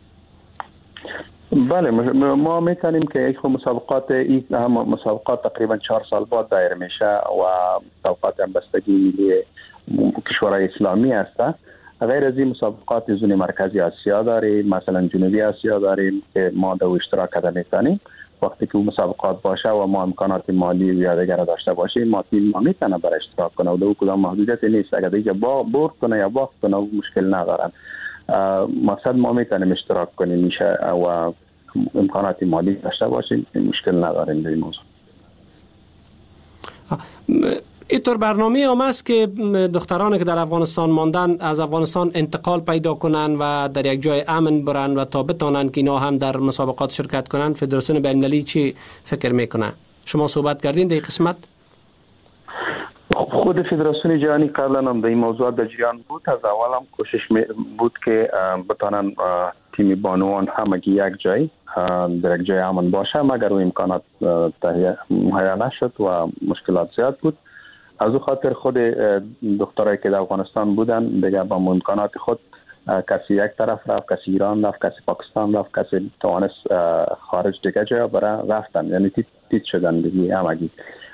بله، ما میتونیم که یک مسابقات مسابقات تقریبا 4 سال بعد دایر میشه و مسابقات هم بستگی ملی کشورهای اسلامی هستند. غیر از این مسابقات زون مرکزی آسیا داریم، مثلا جنوبی آسیا داریم که ما در اشتراک کرده میتونیم. وقتی که مسابقات باشه و ما امکانات مالی یا دیگر داشته باشیم، ما تیم ما میتونه برای اشتراک کنه و در کدام محدودیت نیست. اگر دیگه برد کنه یا باخت کنه مشکل ندارن. مقصد ما میتونیم اشتراک کنیم میشه و امکانات مالی داشته باشیم، مشکل نداریم در این موضوع. اینطور برنامه هم است که دخترانی که در افغانستان ماندن از افغانستان انتقال پیدا کنن و در یک جای امن برن و تا بتانن که اینا هم در مسابقات شرکت کنن. فدراسیون بین‌المللی چی فکر میکنه؟ شما صحبت کردین در این قسمت؟ خود فدراسیون جهانی قبلا هم در این موضوع در جریان بود. از اول هم کوشش بود که بتانن تیم بانوان همگی یک جای در یک جای امن باشه، مگر او امکانات مهیا نشد و مشکلات زیاد بود. از او خاطر خود دخترایی که در افغانستان بودن دیگه با امکانات خود، کسی یک طرف رفت، کسی ایران رفت، کسی پاکستان رفت، کسی توانست خارج دیگه جای برای رفتن، یعنی تیت شدن دیگه همگی.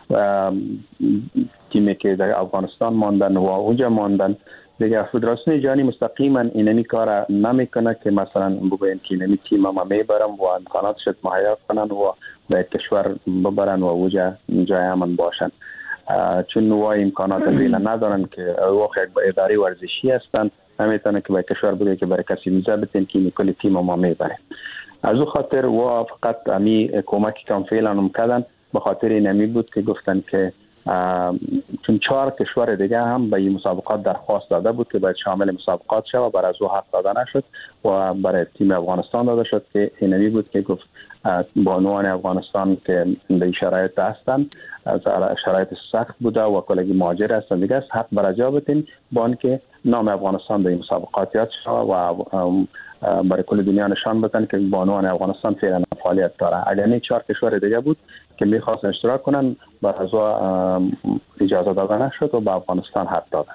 تیمی که در افغانستان ماندن و اونجا ماندن دیگه فدراسیون جهانی مستقیما اینمی کار نمیکنه که مثلا بگوین که اینمی تیم ما میبرم و امکاناتش مهیا کنن و به کشور ببرن و اونجا جای امن باشن، چون نوع امکانات دیگه ندارن که واقع یک اداره ورزشی هستن، نمیتونه که به کشور بگه که برای کسی ویزا بدین که کل تیم ما میبره. از او خاطر و فقط امی کمکی که فعلا میکردن به خاطر اینمی بود که گفتن که چون 4 کشور دیگه هم به این مسابقات درخواست داده بود که باید شامل مسابقات شد و برای از او حق داده نشد و برای تیم افغانستان داده شد که اینمی بود که گفت بانوان افغانستان که در شرایط هستن، از شرایط سخت بوده و کلگی مهاجر هستن دیگه حق برای جا بتین بان که نام افغانستان در این مسابقات یاد شد و برای کل دنیا نشان بدن که بانوان افغانستان فعلا فعالیت داره. اگر نه 4 کشور دیگه بود که میخواست اشتراک کنن بر از اجازه داده نشد و به افغانستان حق دادن.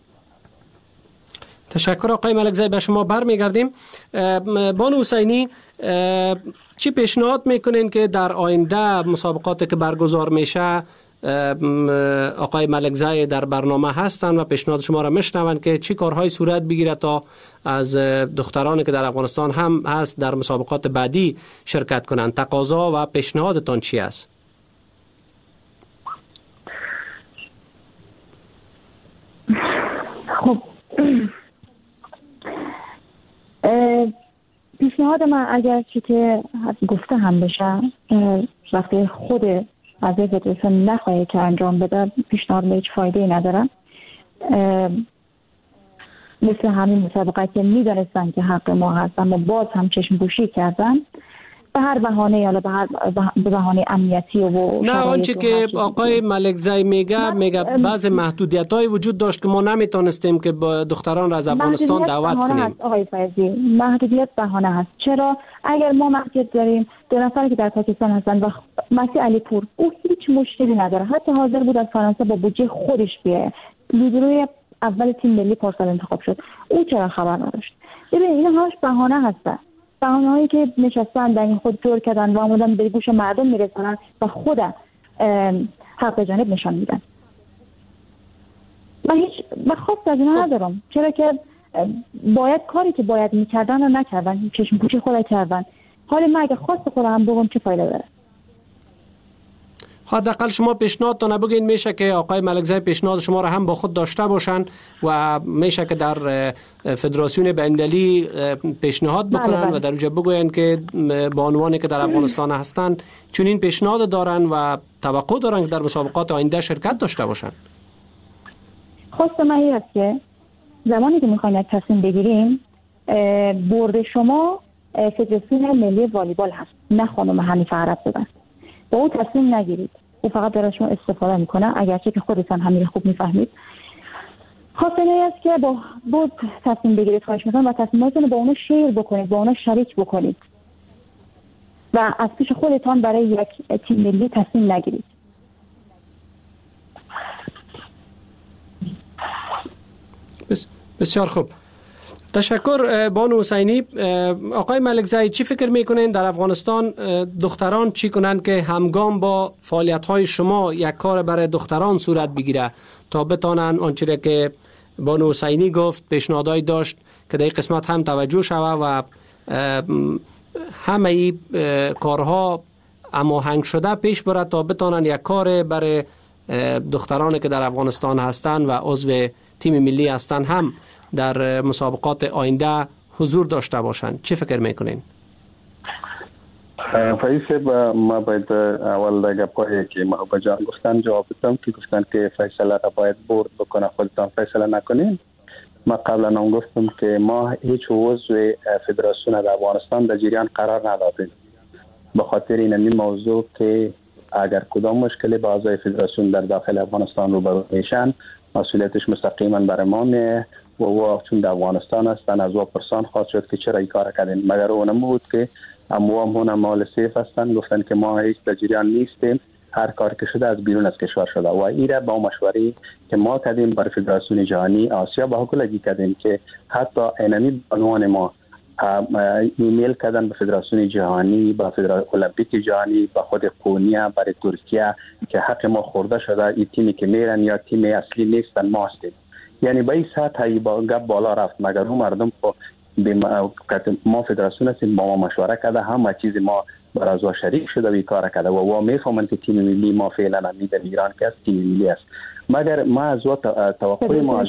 تشکر آقای ملکزی. به شما برمیگردیم. بانو حسینی، چی پیشنهاد میکنین که در آینده مسابقاتی که برگزار میشه آقای ملکزی در برنامه هستن و پیشنهاد شما را میشنون که چی کارهای صورت بگیره تا از دخترانی که در افغانستان هم هست در مسابقات بعدی شرکت کنند؟ تقاضا و پیشنهادتان چی است؟ خب پیشنهاد من اگر چی که گفته هم بشه، وقتی خود از فدراسیون نخواهی که انجام بده پیشنهاد به هیچ فایده نداره. مثل همین مسابقات که میدانستن که حق ما هست اما باز هم چشم پوشی کردن به هر بهانه یا به بهانه امنیتی و نه آنچه که آقای ملکزی میگه بعض محدودیت‌های وجود داشت که ما نمیتونستیم که دختران را از افغانستان دعوت کنیم. آقای فیضی، محدودیت بهانه هست. چرا؟ اگر ما محدودیت داریم، 2 نفری که در پاکستان هستن و مسیح علی پور او هیچ مشکلی نداره، حتی حاضر بود از فرانسه با بودجه خودش بیاره، لیدروی اول تیم ملی پارسال انتخاب شد، او چرا خبر نداشت؟ ببین اینا همش بهانه هستن، بهانه‌هایی که نشستن در این خود جور کردن و اومدن به گوش مردم میرسونن و خود حق به جانب نشان میدن. من هیچ خواست از اینا ندارم، چرا که باید کاری که باید میکردن و نکردن، چشم پوشی خود کردن. حالا من اگه خواست خودم بگم چه فایده داره؟ حداقل شما پیشنهادتون بگین میشه که آقای ملکزی پیشنهاد شما را هم با خود داشته باشن و میشه که در فدراسیون بین‌المللی پیشنهاد بکنن و در اونجا بگوین که بانوانی که در افغانستان هستن چون این پیشنهاد دارن و توقع دارن که در مسابقات آینده شرکت داشته باشن. خواست من این است که زمانی که میخوایم یک تصمیم بگیریم، برد شما فدراسیون ملی والیبال هست، نه خانم حنیفه عرب‌زاده. با او تصمیم نگیرید، او فقط داره شما استفاده میکنه، اگرچه که خودتان همین خوب میفهمید. خواستم این است که با تصمیم بگیرید، خواهش میکنم، و تصمیماتون رو با اونو شیر بکنید، با اونو شریک بکنید و از پیش خودتان برای یک تیم ملی تصمیم نگیرید. بسیار خوب، تشکر بانو حسینی. آقای ملکزی، چی فکر میکنین در افغانستان دختران چی کنن که همگام با فعالیت‌های شما یک کار برای دختران صورت بگیره تا بتانن آنچه که بانو حسینی گفت پیشنهادای داشت که در این قسمت هم توجه شوه و همه کارها هماهنگ شده پیش بره تا بتانن یک کار برای دخترانی که در افغانستان هستن و عضو تیم ملی هستن هم در مسابقات آینده حضور داشته باشند. چه فکر میکنین؟ فایز ما باید اول دیگه پایی که ما با جان گفتن جواب بدم که گفتن که فیصله را باید بورد بکنه، خودتان فیصله نکنین. ما قبلا هم گفتم که ما هیچ عضو فدراسیون در افغانستان در جریان قرار ندادیم، به خاطر این موضوع که اگر کدام مشکلی با اعضای فدراسیون در داخل افغانستان روبرو میشن مسئولیتش مستقیما بر ما میه و چون در افغانستان هستن از او پرسان خواهد شد که چرا این کار کردین. مگر اونم بود که اموام هون مال سیف هستن، گفتن که ما هیچ در جریان نیستیم، هر کار که شده از بیرون از کشور شده و ایره با مشوری که ما کردیم بر فدراسیون جهانی آسیا با حکولگی کردیم که حتی اینمی بانوان ما ایمیل کردن به فدراسیون جهانی، به فدراسیون المپیک جهانی، به خود قونیه، برای ترکیه که حق ما خورده شده، این تیمی که میرن یا تیم اصلی نیستن ما هستیم. یعنی به این سطح با گپ بالا رفت، مگر اون مردم ما فدراسیون هستیم با ما مشوره کرده، همه چیز ما برای از شریک شده و کار کرده و میفهمن که تیم ملی ما فعلا امید ایران که است، تیم ملی است. مگر ما از توقع ما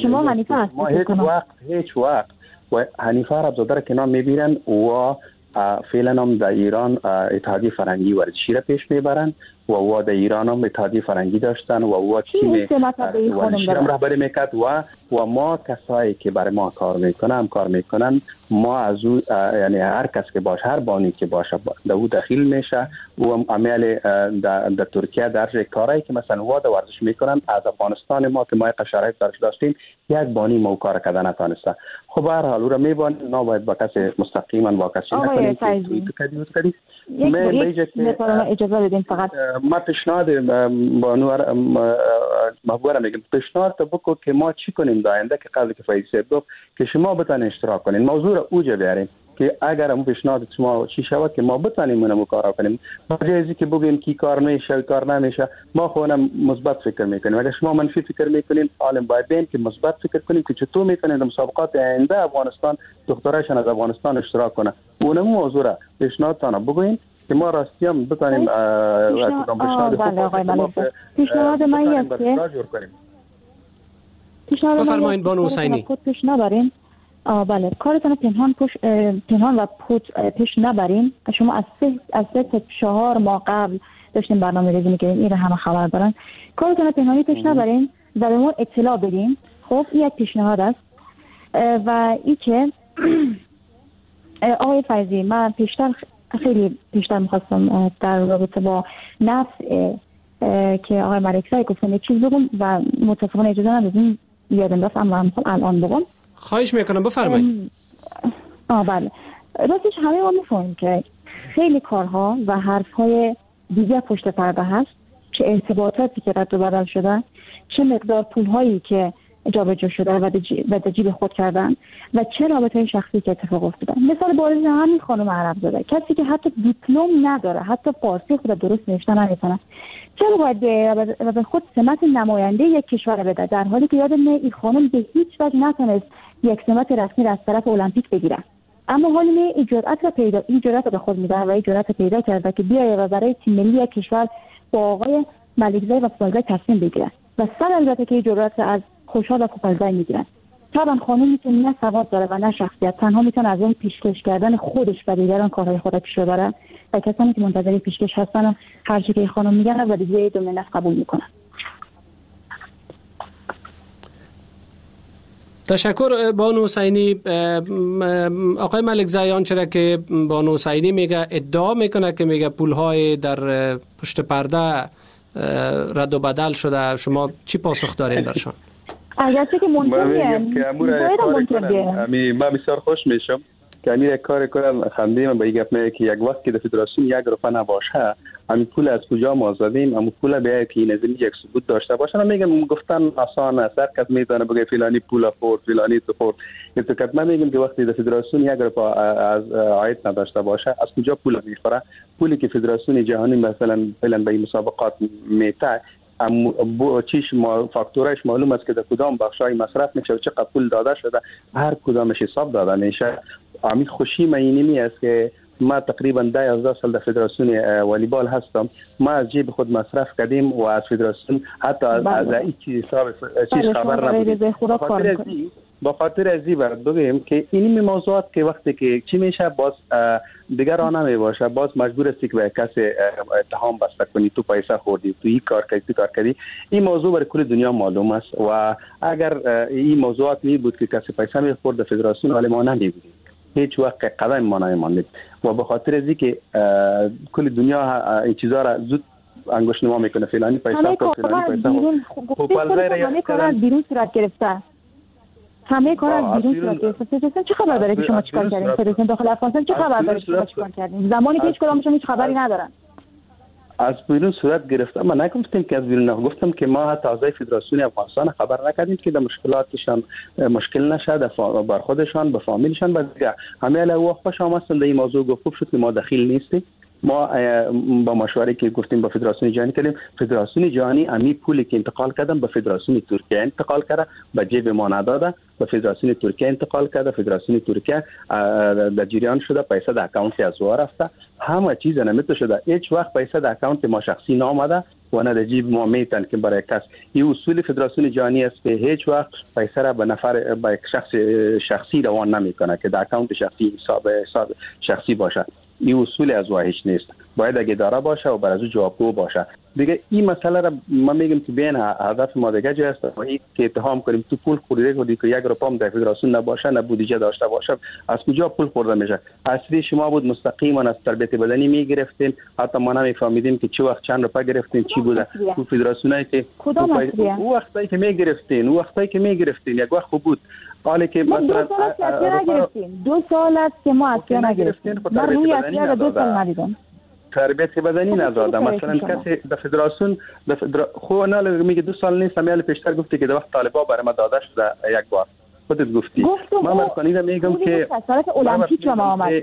هیچ وقت و حنیفه عربزاده را کنار میبیرن و فعلا هم در ایران اتحادیه فرنگی ورزشی را پیش میبرن و در ایران هم اتحادیه فرنگی داشتن و تیم ورزشی هم رهبری میکرد و ما کسایی که برای ما کار میکنن ما از او یعنی هر کس که باشه، هر بانی که باشه در او دخیل میشه و عمل در ترکیه در کارهایی که مثلا واد ورزش میکنن از افغانستان ما که ما شرایط درش داشتیم یک بانی ما کار کردن نتونسته. خب هر حال او را میبانیم، نباید با کسی مستقیما با کسی نکنیم که کدی اجازه بدیم. فقط ما پیشنهاد بانو محبوبه میگم پیشنهاد تو بکو که ما چی کنیم در آینده که قبل که فایز گفت که شما بتونید اشتراک کنین، موضوع را اوجا بیاریم که اگر هم پیشنهاد شما چی شود که ما بتونیم اونم کار کنیم، بجای که بگیم کی کار میشه کار نمیشه ما خودمون مثبت فکر میکنیم. اگر شما منفی فکر میکنین عالم باید بین که مثبت فکر کنیم که چطور میتونید در مسابقات آینده افغانستان دخترایشان از افغانستان اشتراک کنه. اونم موضوع را پیشنهادتان بگوین که ما راستی هم بتونیم پیشنهاد من است که بفرمایید بانو حسینی. خود پیش نبرین. بله، کارتون پنهان و پیش نبرین. شما از 3 تا 4 ماه قبل داشتیم برنامه ریزی می‌کردیم، این همه خبر دارن. کارتون پنهانی پیش نبرین و به ما اطلاع بدین. خب این یک پیشنهاد است و این که آقای فیضی من خیلی بیشتر می‌خواستم در رابطه با نفس که آقای ملکزی گفتن یک چیز بگم و متاسفانه اجازه ندادین یادم رفت، اما الان بگم. خواهش میکنم بفرمایید. بله، راستش همه ما میفهمیم که خیلی کارها و حرفهای دیگه پشت پرده هست، چه ارتباطاتی که رد و بدل شده، چه مقدار پولهایی که جابجا شده و در جیب خود کردن و چه رابطه شخصی که اتفاق افتاده. مثال بارز همین خانم عربزاده، کسی که حتی دیپلم نداره، حتی فارسی خود درست نوشته نمیتونه، چرا باید به خود سمت نماینده یک کشور بده، در حالی که یادم این خانم به هیچ وجه نتونست یک سمت رسمی از طرف المپیک بگیره، اما حالی این جرأت به خود میده و این جرأت پیدا کرده که بیایه و برای تیم ملی یک کشور با آقای ملکزی و پوپلزی تصمیم بگیره و سر البته که این جرأت از خوشحال و پوپلزی میگیرن. طبعا خانم میتونه نه سواد داره و نه شخصیت، تنها میتونه از اون پیشکش کردن خودش و دیگران کارهای خودش پیش ببره و کسانی که منتظر پیشکش هستن هر چی که خانم میگن و دیگه دومینه قبول میکنن. تشکر بانو حسینی. آقای ملکزی آنچه که بانو حسینی میگه ادعا میکنه که میگه پولهای در پشت پرده رد و بدل شده، شما چی پاسخ دارین برشان؟ اگرچه که منطقیه من بسیار خوش میشم که امیر کار کنم. خنده من به این گپ میگه که یک وقت که در فدراسیون یک روپه نباشه همین پول از کجا ما زدیم، همون پول بیاید که این نظمی یک ثبوت داشته باشه. من میگم گفتن آسان است، هر کس میتونه بگه فلانی پول خورد فلانی تو خورد. من میگم که وقتی در فدراسیون یک روپه از عاید نداشته باشه از کجا پول میخوره؟ پولی که فدراسیون جهانی مثلا به این مسابقات میته چیش فاکتورش معلوم است که در کدام بخشای مصرف میشه و چقدر پول داده شده، هر کدامش حساب داده میشه. امید خوشی من اینمی است که ما تقریبا 10 سال در فدراسیون والیبال هستم، ما از جیب خود مصرف کردیم و از فدراسیون حتی از این چیز حساب چیز خبر نبودیم. با خاطر ازی برات بگیم که این موضوعات که وقتی که چی میشه باز دیگر آن نمیباشه، باز مجبور هستی که به کسی اتهام بسته کنی تو پیسه خوردی، تو این کار کردی. این موضوع برای کل دنیا معلوم است و اگر این موضوعات می بود که کسی پیسه میخورد در فدراسیون ولی ما نمیبودیم، هیچ وقت قدم ما نمیماندیم و به خاطر ازی که کل دنیا این چیزا را زود انگشت نما میکنه، فلانی پیسه خورد، فلانی پیسه خورد. همه کار از بیرون صورت گرفته. همه کار از بیرون صورت گرفته. فدراسیون چه خبر داره که شما چیکار کردین؟ فدراسیون داخل افغانستان چه خبر داره که شما چیکار کردین؟ زمانی که هیچ کدومشون هیچ خبری ندارن. از بیرون صورت گرفته. من نگفتم که از بیرون، گفتم که ما حتی اعضای فدراسیون افغانستان خبر نکردیم که در مشکلاتشان مشکل نشه، بر خودشان، به فامیلشان، به دیگه. همه علاوه خوش آمدن در این موضوع گفت شد که ما دخیل نیستیم. ما با مشوره که گفتیم با فدراسیون جهانی کردیم، فدراسیون جهانی امی پولی که انتقال کردن به فدراسیون ترکیه انتقال کرده، به جیب ما نداده، به فدراسیون ترکیه انتقال کرده، فدراسیون ترکیه در جریان شده، پیسه در اکانت از او رفته، همه چیز نمیته شده. هیچ وقت پیسه در اکانت ما شخصی نامده و نه در جیب ما میتن که برای کس. این اصول فدراسیون جهانی است که هیچ وقت پیسه را به نفر به شخصی روان نمیکنه که در اکانت شخصی حساب شخصی باشه. این اصول از واهیش نیست، باید اگه داره باشه و بر از او جوابگو باشه. دیگه این مسئله را ما میگم که بین هدف ما دیگه جای است و که اتهام کنیم تو پول خوریده کردی که یک روپام در فدراسیون نباشه، نه بودجه داشته باشه، از کجا پول خورده میشه؟ اصلی شما بود مستقیما از تربیت بدنی میگرفتین، حتی ما نمیفهمیدیم که چه وقت چند روپا گرفتین، چی بوده تو فدراسیونایی که او وقتی که میگرفتین یک وقت خوب بود. حالا که مثلا 2 سال است که ما اصلا نگرفتیم، من روی اصلا 2 سال ندیدم. تربیت بدنی نداده. مثلا کسی در فدراسیون خو نه میگه 2 سال نیست، همیشه پیشتر گفته که در وقت طالبا برای ما داده شده یک بار. خودت گفتی. من مرکنیده میگم که المپیک ما آمد.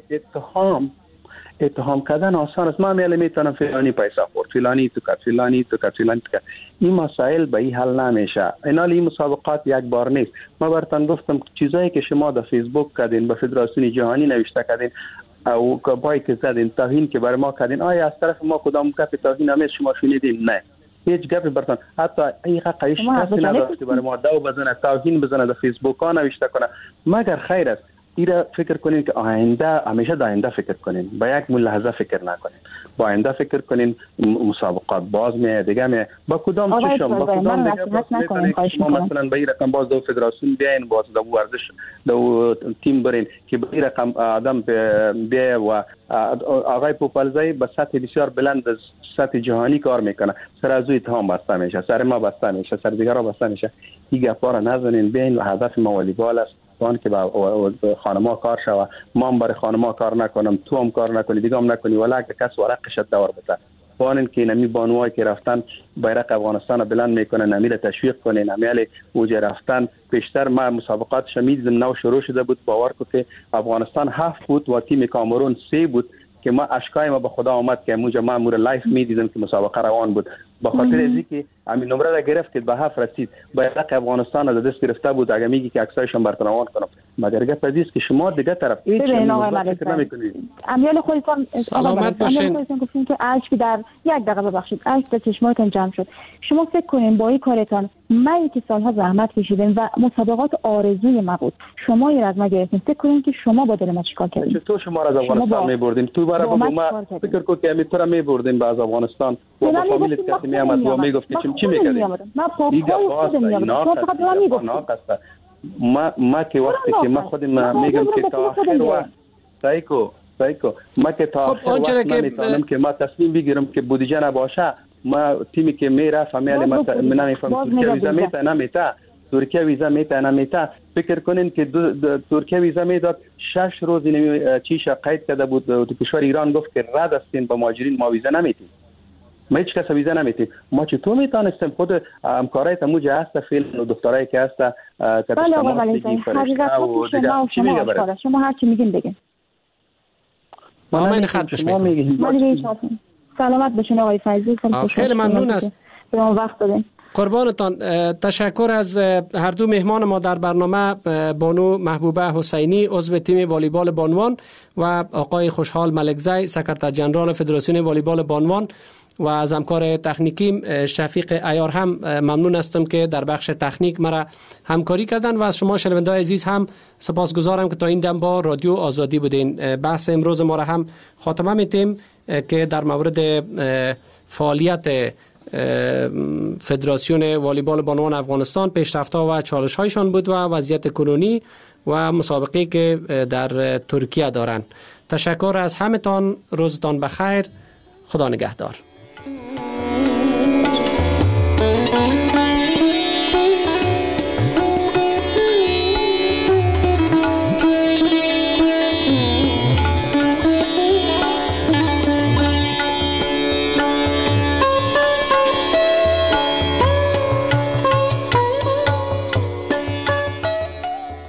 اتهام کردن آسان است. من میل میتونم فلانی پیسه خورد، فلانی تو کرد. این مسائل به این حل نمیشه. این مسابقات یک بار نیست. ما براتون گفتم چیزایی که شما در فیسبوک کردین، به فدراسیون جهانی نوشته کردین او کبایی که زدین، توهین که برای ما کردین، آیا از طرف ما کدام گپ توهین همیشه شما شنیدین؟ نه، هیچ گپی براتون حتی این قایش کسی نداشت که برای ما دو بزنه، توهین بزنه، در فیسبوک ها نوشته کنه. مگر خیر است ایره فکر کنین که آینده همیشه در آینده فکر کنین، با یک لحظه فکر نکنین، با آینده فکر کنین. مسابقات باز میاد دیگه می با کدام چشم با کدام دیگه ما مثلا به این رقم باز دو فدراسیون بیاین، باز دو ورزش دو تیم برین که به این رقم آدم بیا و آقای پوپلزایی به سطح بسیار بلند سطح جهانی کار میکنه، سر از او اتهام بسته میشه، سر ما بسته میشه، سر دیگران بسته میشه. این گپا را نزنین. بیاین هدف ما والیبال است، وان که با خانم‌ها کار شوه. ما هم برای خانم‌ها کار نکنم، تو هم کار نکنی، دیگه هم نکنی، ولی که کس ورقش دور بده. وان که نمی بانوایی که رفتن بیرق افغانستان بلند میکنن، نمی تشویق کنین، نمی اوج رفتن. پیشتر ما مسابقاتش میدیدم نو شروع شده بود، باور کو که افغانستان 7 بود و تیم کامرون 3 بود که ما اشکای ما به خدا آمد که موجه ما مور لایف میدیدم که مسابقه روان بود. به خاطر ازی که همین نمره را گرفت که به 7 رسید، بیرق افغانستان را دست گرفته بود. اگه میگی که عکسایشون براتون روان کنم، مگر گپ پذیرست که شما دیگه طرف هیچ فکر نمیکنید. امیال خودتون سلامت باشین. گفتین که اشک در یک دقیقه ببخشید اشک در چشماتون جمع شد. شما فکر کنین با این کارتان من که سالها زحمت کشیدم و مسابقات آرزوی ما بود، شما این از ما گرفتین. فکر کنین که شما با دل ما چیکار کردین؟ تو شما را از افغانستان میبردین، تو برای ما فکر کو که امیتورا میبردین از افغانستان و با فامیلت کسی میامد و میگفت چی میکردین؟ ما پاپای خودم میامدم. تو فقط میگفت ما که وقتی که ما خودم میگم که تا آخر وقت سایکو ما که تا آخر وقت نمیتونم که ما تصمیم بگیرم که بودجه نباشه. ما تیمی که میرفت همیشه من نمیفهم ترکیه ویزا میته نمیته، ترکیه ویزا میته نمیته. فکر کنین که ترکیه ویزا میداد 6 روز چیش قید کرده بود تو کشور ایران، گفت که رد هستین با مهاجرین، ما ویزا نمیتیم، ما هیچ کس ویزا نمیتیم. ما چطور میتونستیم خود همکارای تموج هست فیلم و دکترای که هست بله آقا ولی حقیقت شما هر چی میگین بگین. من خط بشم. سلامت باشین آقای فیضی. خیلی ممنون است. به ما وقت دادین. قربانتان. تشکر از هر دو مهمان ما در برنامه، بانو محبوبه حسینی عضو تیم والیبال بانوان و آقای خوشحال ملکزی سکرتر جنرال فدراسیون والیبال بانوان و از همکار تکنیکی شفیق عیار هم ممنون هستم که در بخش تکنیک مرا همکاری کردن و از شما شنونده‌های عزیز هم سپاسگزارم که تا این دم با رادیو آزادی بودین. بحث امروز ما را هم خاتمه میتیم که در مورد فعالیت فدراسیون والیبال بانوان افغانستان، پیشرفت‌ها و چالش‌هایشان بود و وضعیت کنونی و مسابقه که در ترکیه دارند. تشکر از همتان، روزتان بخیر، خدا نگهدار.